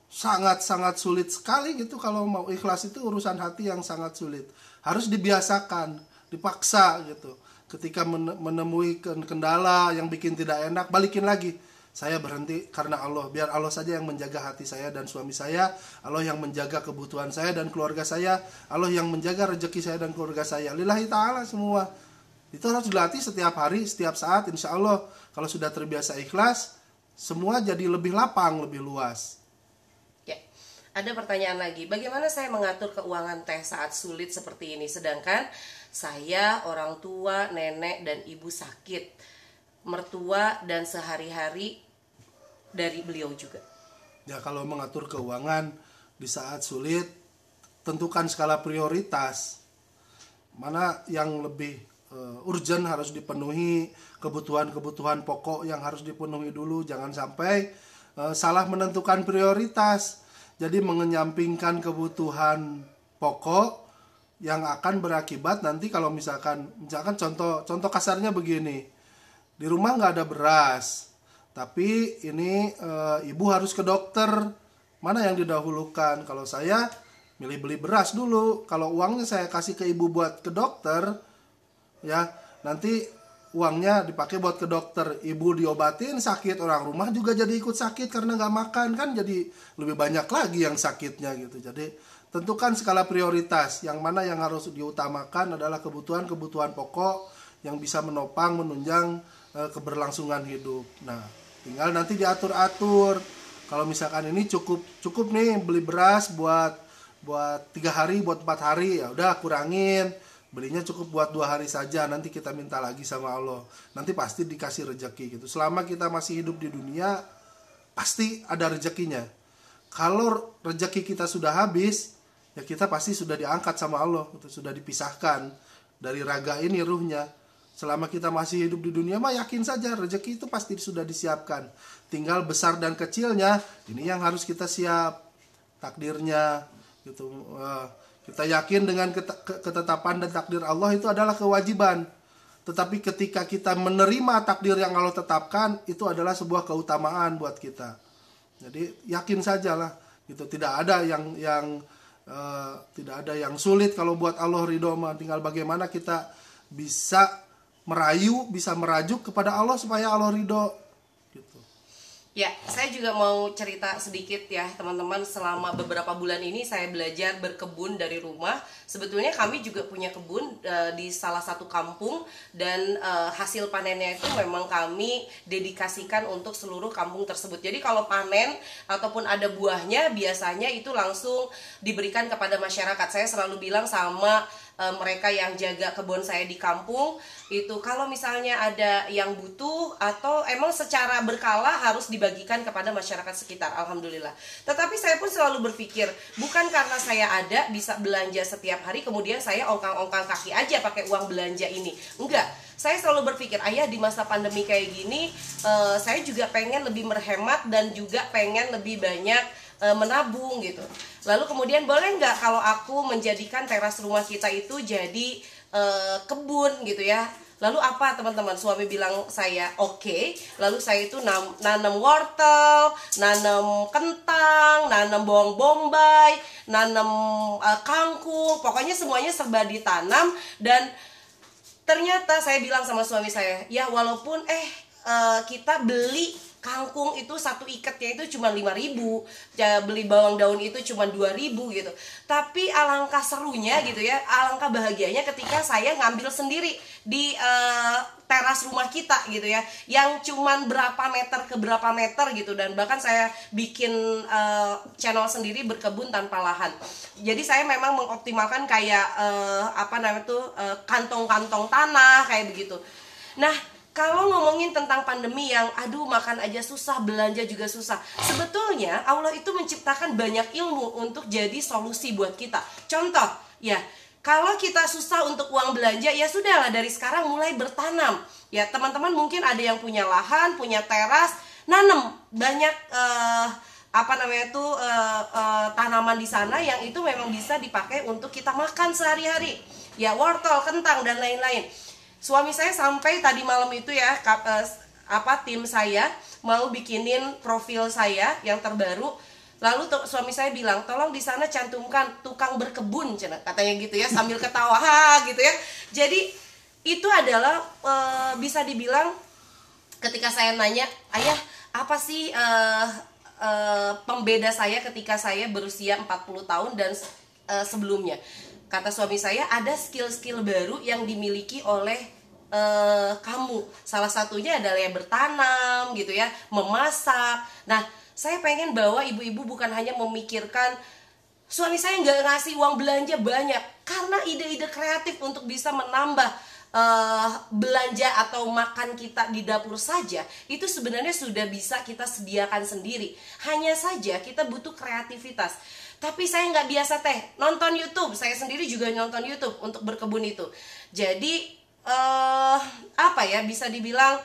sangat-sangat sulit sekali gitu. Kalau mau ikhlas itu urusan hati yang sangat sulit. Harus dibiasakan, dipaksa gitu. Ketika menemui kendala yang bikin tidak enak, balikin lagi. Saya berhenti karena Allah. Biar Allah saja yang menjaga hati saya dan suami saya. Allah yang menjaga kebutuhan saya dan keluarga saya. Allah yang menjaga rezeki saya dan keluarga saya. Lillahi ta'ala semua. Itu harus dilatih setiap hari, setiap saat. Insya Allah kalau sudah terbiasa ikhlas, semua jadi lebih lapang, lebih luas. Ada pertanyaan lagi, bagaimana saya mengatur keuangan teh saat sulit seperti ini? Sedangkan saya orang tua, nenek, dan ibu sakit, mertua, dan sehari-hari dari beliau juga. Ya, kalau mengatur keuangan di saat sulit, tentukan skala prioritas. Mana yang lebih uh, urgent harus dipenuhi, kebutuhan-kebutuhan pokok yang harus dipenuhi dulu. Jangan sampai uh, salah menentukan prioritas. Jadi mengenyampingkan kebutuhan pokok yang akan berakibat nanti kalau misalkan, misalkan contoh contoh kasarnya begini, di rumah nggak ada beras, tapi ini e, ibu harus ke dokter, mana yang didahulukan? Kalau saya milih beli beras dulu, kalau uangnya saya kasih ke ibu buat ke dokter, ya nanti uangnya dipakai buat ke dokter, ibu diobatin sakit, orang rumah juga jadi ikut sakit karena nggak makan, kan jadi lebih banyak lagi yang sakitnya gitu. Jadi tentukan skala prioritas, yang mana yang harus diutamakan adalah kebutuhan-kebutuhan pokok yang bisa menopang, menunjang e, keberlangsungan hidup. Nah, tinggal nanti diatur-atur. Kalau misalkan ini cukup cukup nih beli beras buat buat tiga hari, buat empat hari, ya udah kurangin. Belinya cukup buat dua hari saja, nanti kita minta lagi sama Allah. Nanti pasti dikasih rezeki gitu. Selama kita masih hidup di dunia, pasti ada rezekinya. Kalau rezeki kita sudah habis, ya kita pasti sudah diangkat sama Allah, gitu. Sudah dipisahkan dari raga ini ruhnya. Selama kita masih hidup di dunia mah yakin saja rezeki itu pasti sudah disiapkan. Tinggal besar dan kecilnya, ini yang harus kita siap takdirnya gitu. Kita yakin dengan ketetapan dan takdir Allah itu adalah kewajiban. Tetapi ketika kita menerima takdir yang Allah tetapkan, itu adalah sebuah keutamaan buat kita. Jadi yakin sajalah, gitu. Tidak ada yang yang uh, tidak ada yang sulit kalau buat Allah ridho mah. Tinggal bagaimana kita bisa merayu, bisa merajuk kepada Allah supaya Allah ridho. Gitu. Ya, saya juga mau cerita sedikit ya teman-teman. Selama beberapa bulan ini saya belajar berkebun dari rumah. Sebetulnya kami juga punya kebun e, di salah satu kampung. Dan e, hasil panennya itu memang kami dedikasikan untuk seluruh kampung tersebut. Jadi kalau panen ataupun ada buahnya, biasanya itu langsung diberikan kepada masyarakat. Saya selalu bilang sama e, mereka yang jaga kebun saya di kampung, itu kalau misalnya ada yang butuh atau emang secara berkala harus dibagikan kepada masyarakat sekitar, alhamdulillah. Tetapi saya pun selalu berpikir, bukan karena saya ada bisa belanja setiap hari kemudian saya ongkang-ongkang kaki aja pakai uang belanja ini. Enggak, saya selalu berpikir, ayah di masa pandemi kayak gini uh, saya juga pengen lebih berhemat dan juga pengen lebih banyak uh, menabung gitu. Lalu kemudian boleh nggak kalau aku menjadikan teras rumah kita itu jadi Uh, kebun gitu ya. Lalu apa teman-teman? Suami bilang saya oke. Okay. Lalu saya itu nam, nanam wortel, nanam kentang, nanam bawang bombay, nanam uh, kangkung. Pokoknya semuanya serba ditanam. Dan ternyata saya bilang sama suami saya, ya walaupun eh uh, kita beli kangkung itu satu ikatnya itu cuma lima ribu, ya, beli bawang daun itu cuma dua ribu gitu. Tapi alangkah serunya gitu ya, alangkah bahagianya ketika saya ngambil sendiri di uh, teras rumah kita gitu ya, yang cuma berapa meter ke berapa meter gitu. Dan bahkan saya bikin uh, channel sendiri berkebun tanpa lahan. Jadi saya memang mengoptimalkan kayak uh, apa namanya tuh uh, kantong-kantong tanah kayak begitu. Nah, kalau ngomongin tentang pandemi yang aduh makan aja susah, belanja juga susah, sebetulnya Allah itu menciptakan banyak ilmu untuk jadi solusi buat kita. Contoh, ya kalau kita susah untuk uang belanja, ya sudahlah dari sekarang mulai bertanam. Ya teman-teman mungkin ada yang punya lahan, punya teras, nanam banyak uh, apa namanya tuh uh, uh, tanaman di sana yang itu memang bisa dipakai untuk kita makan sehari-hari. Ya wortel, kentang dan lain-lain. Suami saya sampai tadi malam itu ya, apa tim saya mau bikinin profil saya yang terbaru. Lalu to- suami saya bilang, tolong di sana cantumkan tukang berkebun, cina, katanya gitu ya, sambil ketawa, ha, gitu ya. Jadi itu adalah e, bisa dibilang ketika saya nanya, ayah apa sih e, e, pembeda saya ketika saya berusia empat puluh tahun dan e, sebelumnya? Kata suami saya, ada skill-skill baru yang dimiliki oleh e, kamu. Salah satunya adalah ya bertanam gitu ya, memasak. Nah, saya pengen bahwa ibu-ibu bukan hanya memikirkan suami saya nggak ngasih uang belanja banyak, karena ide-ide kreatif untuk bisa menambah uh, belanja atau makan kita di dapur saja, itu sebenarnya sudah bisa kita sediakan sendiri. Hanya saja kita butuh kreativitas. Tapi saya nggak biasa teh nonton YouTube, saya sendiri juga nonton YouTube untuk berkebun itu. Jadi uh, apa ya, bisa dibilang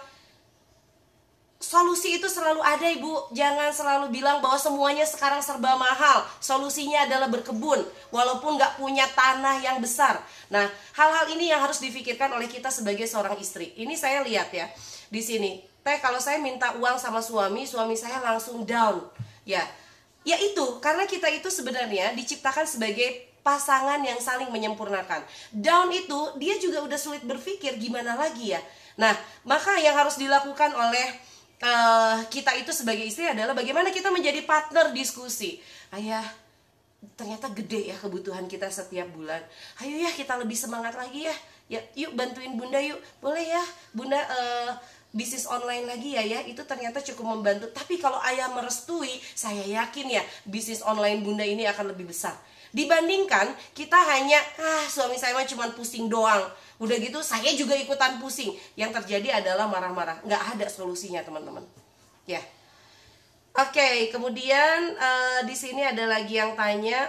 solusi itu selalu ada, ibu. Jangan selalu bilang bahwa semuanya sekarang serba mahal. Solusinya adalah berkebun, walaupun nggak punya tanah yang besar. Nah, hal-hal ini yang harus difikirkan oleh kita sebagai seorang istri. Ini saya lihat ya di sini, teh kalau saya minta uang sama suami, suami saya langsung down. Ya, ya itu karena kita itu sebenarnya diciptakan sebagai pasangan yang saling menyempurnakan. Down itu dia juga udah sulit berpikir gimana lagi ya. Nah, maka yang harus dilakukan oleh Uh, kita itu sebagai istri adalah bagaimana kita menjadi partner diskusi. Ayah, ternyata gede ya kebutuhan kita setiap bulan. Ayo ya kita lebih semangat lagi ya. Ya, yuk bantuin bunda yuk. Boleh ya bunda uh, bisnis online lagi ya ya. Itu ternyata cukup membantu. Tapi kalau ayah merestui, saya yakin ya bisnis online bunda ini akan lebih besar. Dibandingkan kita hanya ah suami saya mah cuma pusing doang. Udah gitu saya juga ikutan pusing. Yang terjadi adalah marah-marah. Nggak ada solusinya teman-teman. Ya. Oke, kemudian uh, di sini ada lagi yang tanya,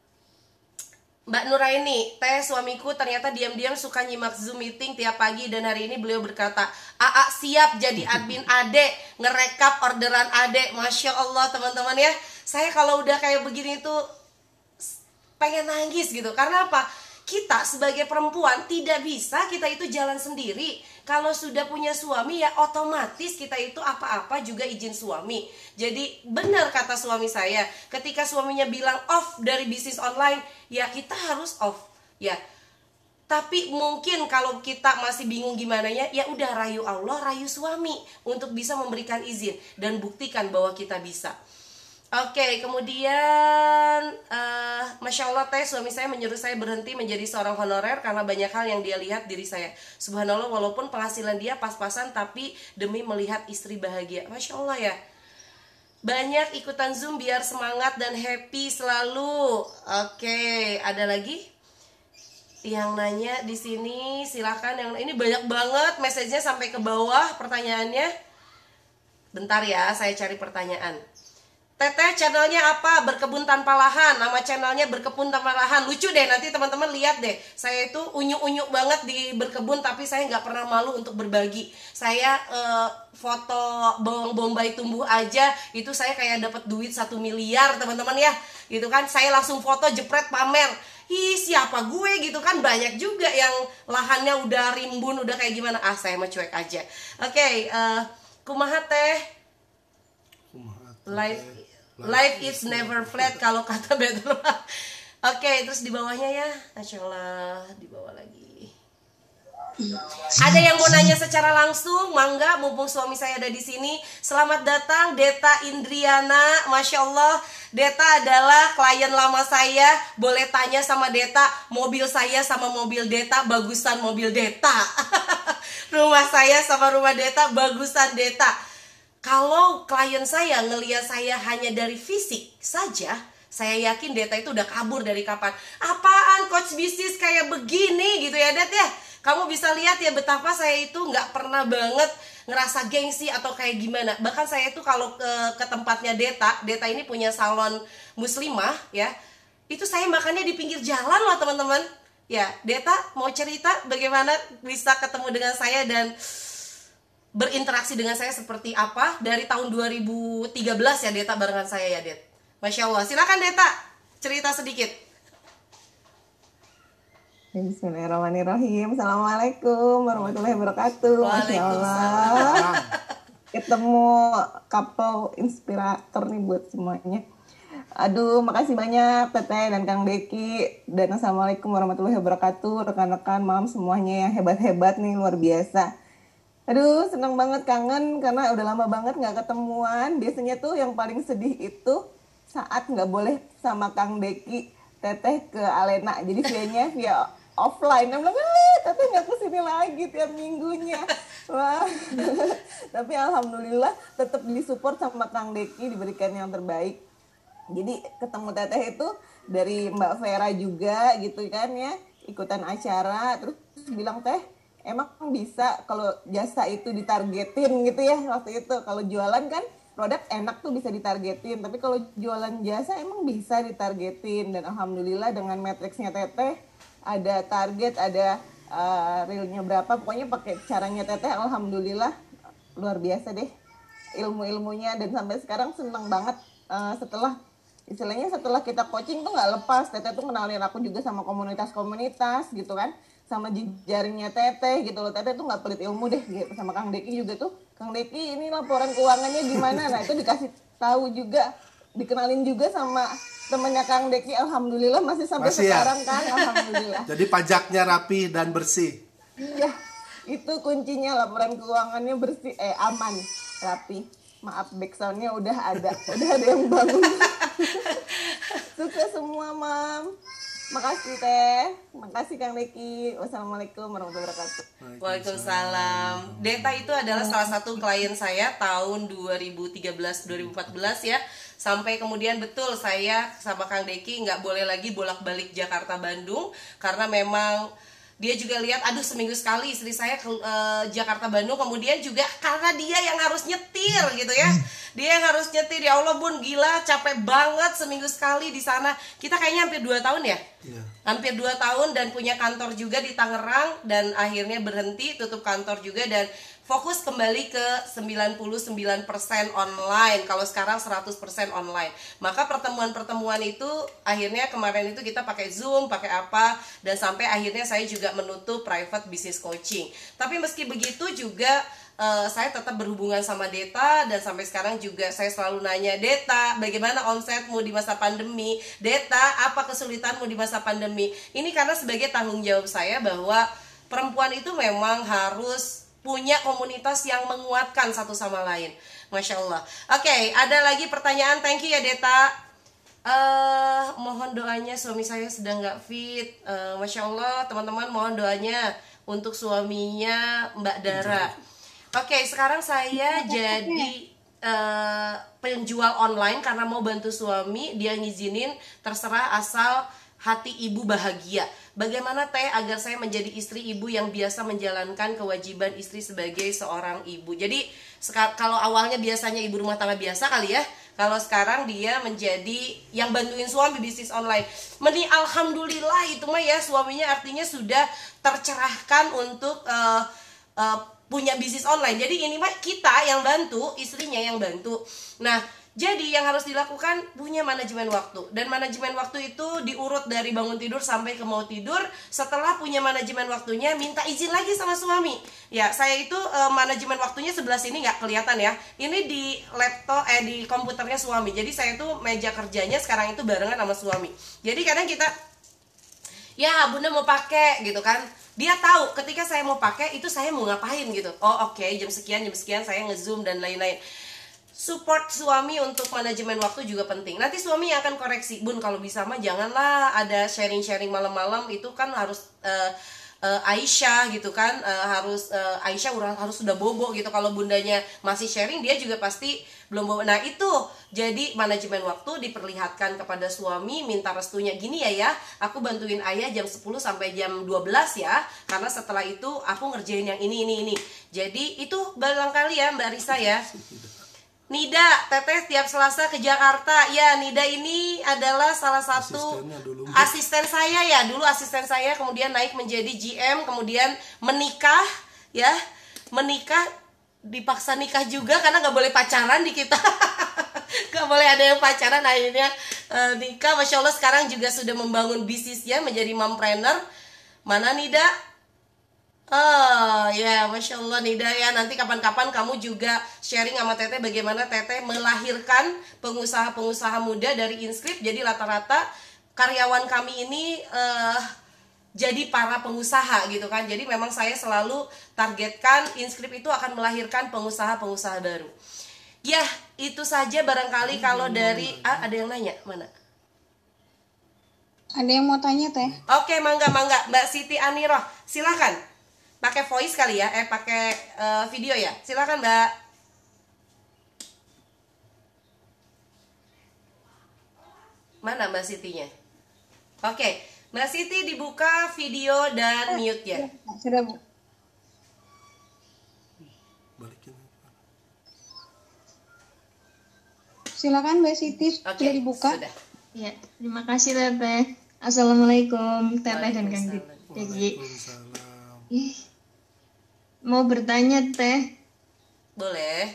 Mbak Nuraini, teh suamiku ternyata diam-diam suka nyimak Zoom meeting tiap pagi dan hari ini beliau berkata, Aa siap jadi admin Ade, ngerekap orderan Ade. Masya Allah teman-teman ya. Saya kalau udah kayak begini tuh pengen nangis gitu. Karena apa? Kita sebagai perempuan tidak bisa kita itu jalan sendiri. Kalau sudah punya suami ya otomatis kita itu apa-apa juga izin suami. Jadi benar kata suami saya, ketika suaminya bilang off dari bisnis online, ya kita harus off. Ya. Tapi mungkin kalau kita masih bingung gimana ya, ya udah rayu Allah, rayu suami untuk bisa memberikan izin dan buktikan bahwa kita bisa. Oke, kemudian uh, Masya Allah teh suami saya menyuruh saya berhenti menjadi seorang honorer karena banyak hal yang dia lihat diri saya. Subhanallah, walaupun penghasilan dia pas-pasan tapi demi melihat istri bahagia. Masya Allah ya. Banyak ikutan Zoom biar semangat dan happy selalu. Oke, ada lagi yang nanya di sini, silakan. Yang ini banyak banget message-nya sampai ke bawah pertanyaannya. Bentar ya, saya cari pertanyaan. Teteh channelnya apa? Berkebun tanpa lahan. Nama channelnya Berkebun tanpa lahan. Lucu deh, nanti teman-teman lihat deh. Saya itu unyuk-unyuk banget di berkebun, tapi saya nggak pernah malu untuk berbagi. Saya eh, foto bawang bombay tumbuh aja, itu saya kayak dapat duit satu miliar teman-teman ya. Gitu kan, saya langsung foto jepret pamer. Ih siapa gue gitu kan, banyak juga yang lahannya udah rimbun, udah kayak gimana. Ah saya mah cuek aja. Oke, okay, uh, kumaha teh? Life Life is never flat kalau kata Betul. Oke, okay, terus di bawahnya ya, Masya Allah, di bawah lagi. Ada yang mau nanya secara langsung? Mangga, mumpung suami saya ada di sini. Selamat datang, Deta Indriana. Masya Allah, Deta adalah klien lama saya. Boleh tanya sama Deta, mobil saya sama mobil Deta bagusan mobil Deta. Rumah saya sama rumah Deta bagusan Deta. Kalau klien saya ngelihat saya hanya dari fisik saja, saya yakin Deta itu udah kabur dari kapan. Apaan coach bisnis kayak begini gitu ya Det ya. Kamu bisa lihat ya betapa saya itu nggak pernah banget ngerasa gengsi atau kayak gimana. Bahkan saya itu kalau ke, ke tempatnya Deta, Deta ini punya salon muslimah ya. Itu saya makannya di pinggir jalan loh teman-teman. Ya, Deta mau cerita bagaimana bisa ketemu dengan saya dan berinteraksi dengan saya seperti apa dari tahun dua ribu tiga belas ya Deta barengan saya ya Det. Masya Allah, silakan Deta cerita sedikit. Bismillahirrahmanirrahim. Assalamualaikum warahmatullahi wabarakatuh. Masya Allah, ketemu couple inspirator nih buat semuanya. Aduh, makasih banyak Teteh dan Kang Deki. Dan Assalamualaikum warahmatullahi wabarakatuh. Rekan-rekan, mam semuanya yang hebat-hebat nih, luar biasa. Aduh, seneng banget, kangen karena udah lama banget gak ketemuan. Biasanya tuh yang paling sedih itu saat gak boleh sama Kang Deki, Teteh ke Alena. Jadi via-nya via offline. Dia bilang, eh, Teteh gak kesini lagi tiap minggunya. Wah. Tapi alhamdulillah tetap disupport sama Kang Deki, diberikan yang terbaik. Jadi ketemu Teteh itu dari Mbak Vera juga gitu kan ya, ikutan acara, terus bilang, Teh emang bisa kalau jasa itu ditargetin gitu ya waktu itu. Kalau jualan kan produk enak tuh bisa ditargetin, tapi kalau jualan jasa emang bisa ditargetin. Dan alhamdulillah dengan matriksnya Teteh ada target, ada uh, realnya berapa, pokoknya pakai caranya Teteh, alhamdulillah luar biasa deh ilmu-ilmunya. Dan sampai sekarang seneng banget uh, setelah istilahnya setelah kita coaching tuh nggak lepas. Teteh tuh kenalin aku juga sama komunitas-komunitas gitu kan, sama jejaringnya Teteh gitu loh. Teteh tuh nggak pelit ilmu deh gitu. Sama Kang Deki juga tuh, Kang Deki ini laporan keuangannya gimana, nah itu dikasih tahu juga, dikenalin juga sama temennya Kang Deki. Alhamdulillah masih sampai masih sekarang ya? Kan alhamdulillah. Jadi pajaknya rapi dan bersih. Iya, itu kuncinya, laporan keuangannya bersih, eh aman, rapi. Maaf, backsoundnya udah ada, udah ada yang bangun. Sukses semua, Mam. Makasih Teh, makasih Kang Deki. Wassalamualaikum warahmatullahi wabarakatuh. Waalaikumsalam. Deta itu adalah salah satu klien saya tahun dua ribu tiga belas dua ribu empat belas ya. Sampai kemudian betul saya sama Kang Deki nggak boleh lagi bolak-balik Jakarta Bandung karena memang dia juga lihat, aduh seminggu sekali istri saya ke uh, Jakarta Bandung, kemudian juga karena dia yang harus nyetir gitu ya, dia yang harus nyetir. Ya Allah bun, gila capek banget seminggu sekali di sana. Kita kayaknya hampir dua tahun ya, yeah. hampir dua tahun dan punya kantor juga di Tangerang, dan akhirnya berhenti tutup kantor juga dan fokus kembali ke sembilan puluh sembilan persen online. Kalau sekarang seratus persen online. Maka pertemuan-pertemuan itu akhirnya kemarin itu kita pakai Zoom, pakai apa, dan sampai akhirnya saya juga menutup private business coaching. Tapi meski begitu juga uh, saya tetap berhubungan sama Deta, dan sampai sekarang juga saya selalu nanya, Deta, bagaimana omsetmu di masa pandemi? Deta, apa kesulitanmu di masa pandemi? Ini karena sebagai tanggung jawab saya bahwa perempuan itu memang harus punya komunitas yang menguatkan satu sama lain. Masya Allah. Oke, okay, ada lagi pertanyaan. Thank you ya Deta. uh, Mohon doanya, suami saya sedang gak fit. uh, Masya Allah teman-teman, mohon doanya untuk suaminya Mbak Dara. Oke, okay, sekarang saya jadi uh, penjual online karena mau bantu suami. Dia ngizinin, terserah asal hati ibu bahagia. Bagaimana Teh agar saya menjadi istri ibu yang biasa menjalankan kewajiban istri sebagai seorang ibu? Jadi kalau awalnya biasanya ibu rumah tangga biasa kali ya, kalau sekarang dia menjadi yang bantuin suami bisnis online. Meni alhamdulillah itu mah ya, suaminya artinya sudah tercerahkan untuk uh, uh, punya bisnis online. Jadi ini mah kita yang bantu, istrinya yang bantu. Nah, jadi yang harus dilakukan punya manajemen waktu. Dan manajemen waktu itu diurut dari bangun tidur sampai ke mau tidur. Setelah punya manajemen waktunya, minta izin lagi sama suami. Ya, saya itu e, manajemen waktunya sebelah sini nggak kelihatan ya. Ini di laptop, eh di komputernya suami. Jadi saya tuh meja kerjanya sekarang itu barengan sama suami. Jadi kadang kita, ya bunda mau pakai gitu kan. Dia tahu ketika saya mau pakai itu saya mau ngapain gitu. Oh oke, okay, jam sekian, jam sekian saya nge-zoom dan lain-lain. Support suami untuk manajemen waktu juga penting. Nanti suami yang akan koreksi, bun kalau bisa mah janganlah ada sharing-sharing malam-malam, itu kan harus uh, uh, Aisyah gitu kan, uh, harus uh, Aisyah harus sudah bobo gitu. Kalau bundanya masih sharing, dia juga pasti belum bobo. Nah itu, jadi manajemen waktu diperlihatkan kepada suami, minta restunya, gini ya ya, aku bantuin ayah jam sepuluh sampai jam dua belas ya, karena setelah itu aku ngerjain yang ini, ini, ini. Jadi itu barangkali ya Mbak Risa ya. Nida, Teteh tiap Selasa ke Jakarta. Ya, Nida ini adalah salah satu asisten saya ya. Dulu asisten saya, kemudian naik menjadi G M, kemudian menikah ya. Menikah, dipaksa nikah juga karena gak boleh pacaran di kita. Gak boleh ada yang pacaran, akhirnya uh, nikah. Masya Allah sekarang juga sudah membangun bisnisnya, menjadi mompreneur. Mana Nida? Oh ya, Masya Allah Nida ya. Nanti kapan-kapan kamu juga sharing sama Teteh bagaimana Teteh melahirkan pengusaha-pengusaha muda dari Inscript. Jadi rata-rata karyawan kami ini uh, jadi para pengusaha gitu kan. Jadi memang saya selalu targetkan Inscript itu akan melahirkan pengusaha-pengusaha baru. Ya, itu saja barangkali kalau dari ah, ada yang nanya mana? Ada yang mau tanya Teh? Oke, mangga mangga Mbak Siti Aniroh, silakan. Pakai voice kali ya, eh pakai uh, video ya. Silakan Mbak. Mana Mbak Sitinya? Oke, Mbak Siti dibuka video dan mute ya. Sudah Bu. Balikin. Silakan Mbak Siti, Oke, sudah dibuka. sudah. Ya, terima kasih Teteh. Assalamualaikum Teteh dan Kang Deki. Waalaikumsalam. Ih, mau bertanya Teh. Boleh.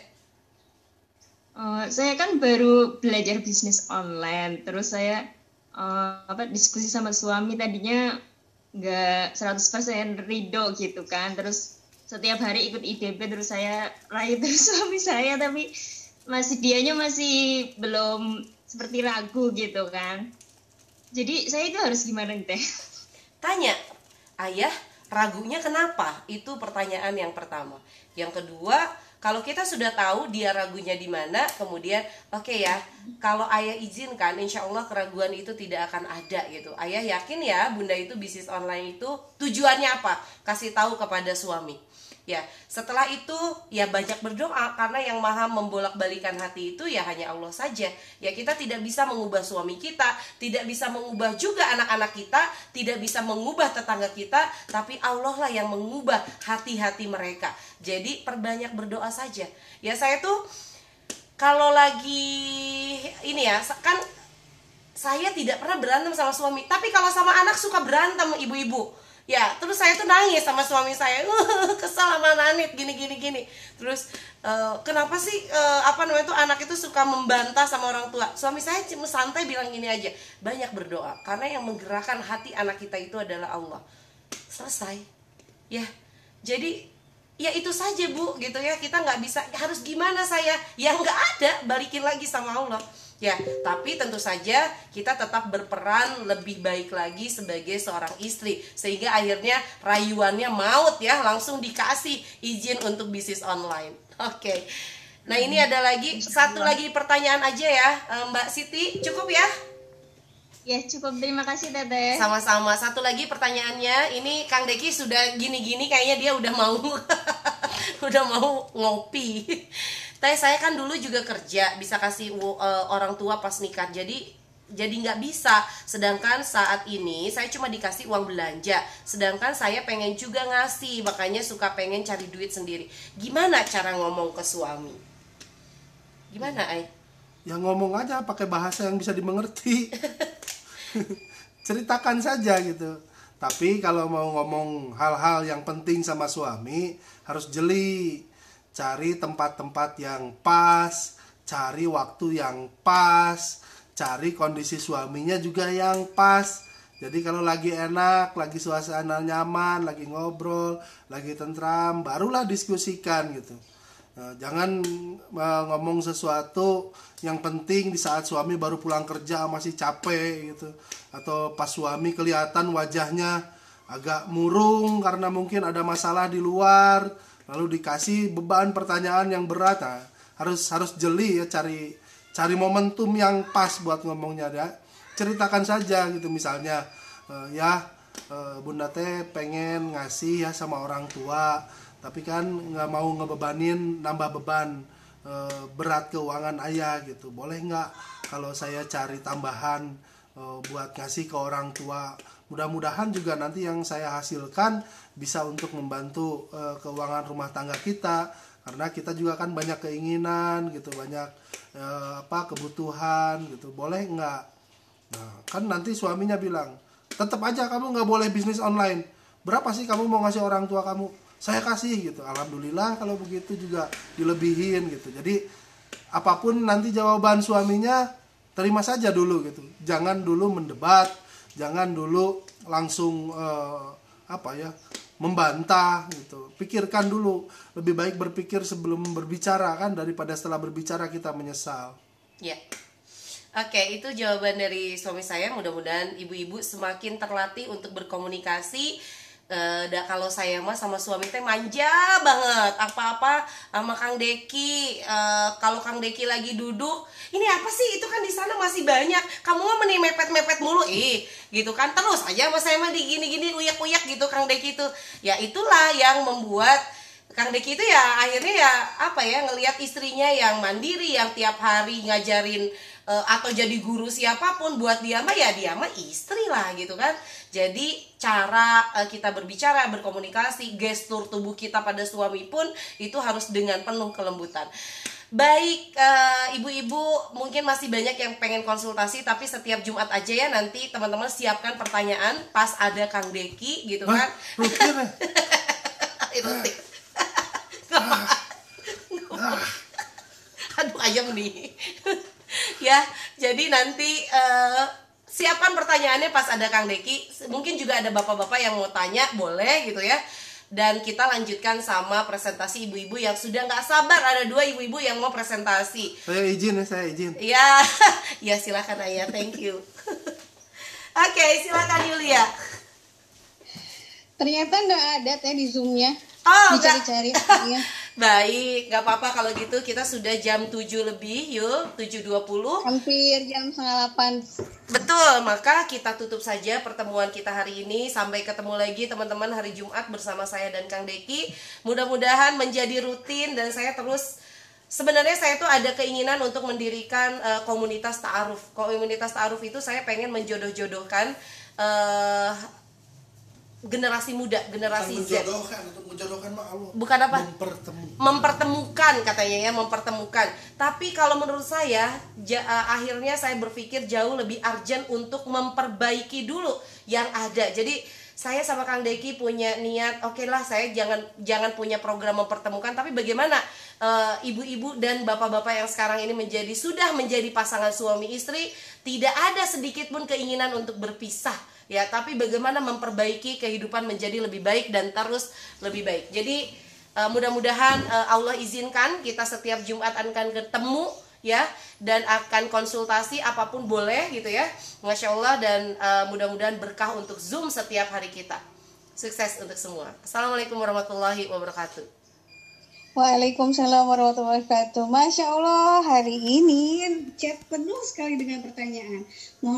Uh, saya kan baru belajar bisnis online, terus saya uh, apa diskusi sama suami tadinya nggak seratus persen ridho gitu kan, terus setiap hari ikut I D P terus saya rayu terus suami saya, tapi masih dianya masih belum seperti ragu gitu kan. Jadi saya itu harus gimana Teh? Tanya, ayah ragunya kenapa? Itu pertanyaan yang pertama. Yang kedua, kalau kita sudah tahu dia ragunya di mana, kemudian oke okay ya, kalau ayah izinkan, insya Allah keraguan itu tidak akan ada gitu. Ayah yakin ya, bunda itu bisnis online itu tujuannya apa? Kasih tahu kepada suami. Ya, setelah itu ya banyak berdoa, karena yang maha membolak-balikan hati itu ya hanya Allah saja. Ya, kita tidak bisa mengubah suami kita, tidak bisa mengubah juga anak-anak kita, tidak bisa mengubah tetangga kita, tapi Allah lah yang mengubah hati-hati mereka. Jadi perbanyak berdoa saja. Ya, saya tuh kalau lagi ini ya, kan saya tidak pernah berantem sama suami, tapi kalau sama anak suka berantem ibu-ibu. Ya, terus saya tuh nangis sama suami saya, uh, kesel sama Nanit, gini gini gini. Terus uh, kenapa sih uh, apa namanya tuh anak itu suka membantah sama orang tua? Suami saya cuma santai bilang gini aja, banyak berdoa, karena yang menggerakkan hati anak kita itu adalah Allah. Selesai. Ya, jadi ya itu saja Bu, gitu ya. Kita nggak bisa, harus gimana saya? Ya nggak ada, balikin lagi sama Allah. Ya, tapi tentu saja kita tetap berperan lebih baik lagi sebagai seorang istri, sehingga akhirnya rayuannya maut ya, langsung dikasih izin untuk bisnis online. Oke. Okay. Nah, ini ada lagi satu lagi pertanyaan aja ya, Mbak Siti, cukup ya? Ya, cukup. Terima kasih Teteh. Sama-sama. Satu lagi pertanyaannya, ini Kang Deki sudah gini-gini kayaknya dia udah mau udah mau ngopi. Teh, saya kan dulu juga kerja, bisa kasih uh, orang tua pas nikah, jadi jadi nggak bisa. Sedangkan saat ini saya cuma dikasih uang belanja, sedangkan saya pengen juga ngasih, makanya suka pengen cari duit sendiri. Gimana cara ngomong ke suami? Gimana, Ay? Ya ngomong aja pakai bahasa yang bisa dimengerti. Ceritakan saja gitu. Tapi kalau mau ngomong hal-hal yang penting sama suami, harus jeli. Cari tempat-tempat yang pas, cari waktu yang pas, cari kondisi suaminya juga yang pas. Jadi kalau lagi enak, lagi suasana nyaman, lagi ngobrol, lagi tentram, barulah diskusikan gitu. Nah, jangan uh, ngomong sesuatu yang penting di saat suami baru pulang kerja masih capek gitu, atau pas suami kelihatan wajahnya agak murung karena mungkin ada masalah di luar, lalu dikasih beban pertanyaan yang berat. Nah, harus harus jeli ya, cari cari momentum yang pas buat ngomongnya ya. Ceritakan saja gitu, misalnya uh, ya uh, Bunda teh pengen ngasih ya sama orang tua, tapi kan nggak mau ngebebanin, nambah beban uh, berat keuangan ayah gitu. Boleh nggak kalau saya cari tambahan uh, buat ngasih ke orang tua? Mudah-mudahan juga nanti yang saya hasilkan bisa untuk membantu uh, keuangan rumah tangga kita, karena kita juga kan banyak keinginan gitu, banyak uh, apa kebutuhan gitu. Boleh nggak? Nah, kan nanti suaminya bilang, tetap aja kamu nggak boleh bisnis online. Berapa sih kamu mau ngasih orang tua kamu? Saya kasih gitu. Alhamdulillah kalau begitu juga dilebihin gitu. Jadi apapun nanti jawaban suaminya, terima saja dulu gitu. Jangan dulu mendebat. Jangan dulu langsung uh, apa ya membantah gitu. Pikirkan dulu, lebih baik berpikir sebelum berbicara kan daripada setelah berbicara kita menyesal. Ya. Oke, itu jawaban dari suami saya. Mudah-mudahan ibu-ibu semakin terlatih untuk berkomunikasi. Uh, da, kalau saya mah sama suami teh manja banget, apa-apa sama Kang Deki. Uh, kalau Kang Deki lagi duduk, ini apa sih, itu kan di sana masih banyak, kamu mah meni mepet-mepet mulu, ih gitu kan, terus aja sama saya mah di gini-gini uyak-uyak gitu Kang Deki itu. Ya itulah yang membuat Kang Deki itu ya akhirnya ya apa ya, ngelihat istrinya yang mandiri, yang tiap hari ngajarin uh, atau jadi guru siapapun, buat dia mah ya dia mah istri lah gitu kan. Jadi cara uh, kita berbicara, berkomunikasi, gestur tubuh kita pada suami pun itu harus dengan penuh kelembutan. Baik, uh, ibu-ibu mungkin masih banyak yang pengen konsultasi, tapi setiap Jumat aja ya, nanti teman-teman siapkan pertanyaan pas ada Kang Deki gitu kan. Rutin ya? Rutin. Aduh ayam nih. Ya, jadi nanti uh, siapkan pertanyaannya pas ada Kang Deki. Mungkin juga ada bapak-bapak yang mau tanya, boleh gitu ya. Dan kita lanjutkan sama presentasi ibu-ibu yang sudah nggak sabar. Ada dua ibu-ibu yang mau presentasi. Saya izin ya, saya izin. Iya, ya silakan Ayah, thank you. Oke, okay, silakan Yulia. Ternyata nggak ada teh di Zoom-nya. Oh, dicari-cari. Baik, nggak apa-apa kalau gitu, kita sudah jam tujuh lebih, yuk, tujuh dua puluh. Hampir jam setengah delapan. Betul, maka kita tutup saja pertemuan kita hari ini. Sampai ketemu lagi teman-teman hari Jumat bersama saya dan Kang Deki. Mudah-mudahan menjadi rutin, dan saya terus, sebenarnya saya tuh ada keinginan untuk mendirikan uh, komunitas ta'aruf. Komunitas ta'aruf itu saya pengen menjodoh-jodohkan uh, generasi muda, generasi Z. Menjodohkan, untuk menjodohkan mah Allah. Bukan apa? Mempertemukan. Mempertemukan katanya ya, mempertemukan. Tapi kalau menurut saya, ja, uh, akhirnya saya berpikir jauh lebih urgent untuk memperbaiki dulu yang ada. Jadi saya sama Kang Deki punya niat, oke okay lah, saya jangan jangan punya program mempertemukan, tapi bagaimana uh, ibu-ibu dan bapak-bapak yang sekarang ini menjadi sudah menjadi pasangan suami istri, tidak ada sedikit pun keinginan untuk berpisah. Ya, tapi bagaimana memperbaiki kehidupan menjadi lebih baik dan terus lebih baik. Jadi uh, mudah-mudahan uh, Allah izinkan kita setiap Jumat akan ketemu ya, dan akan konsultasi apapun boleh gitu ya. Masya Allah, dan uh, mudah-mudahan berkah untuk Zoom setiap hari kita. Sukses untuk semua. Assalamualaikum warahmatullahi wabarakatuh. Waalaikumsalam warahmatullahi wabarakatuh. Masya Allah, hari ini chat penuh sekali dengan pertanyaan. Mohon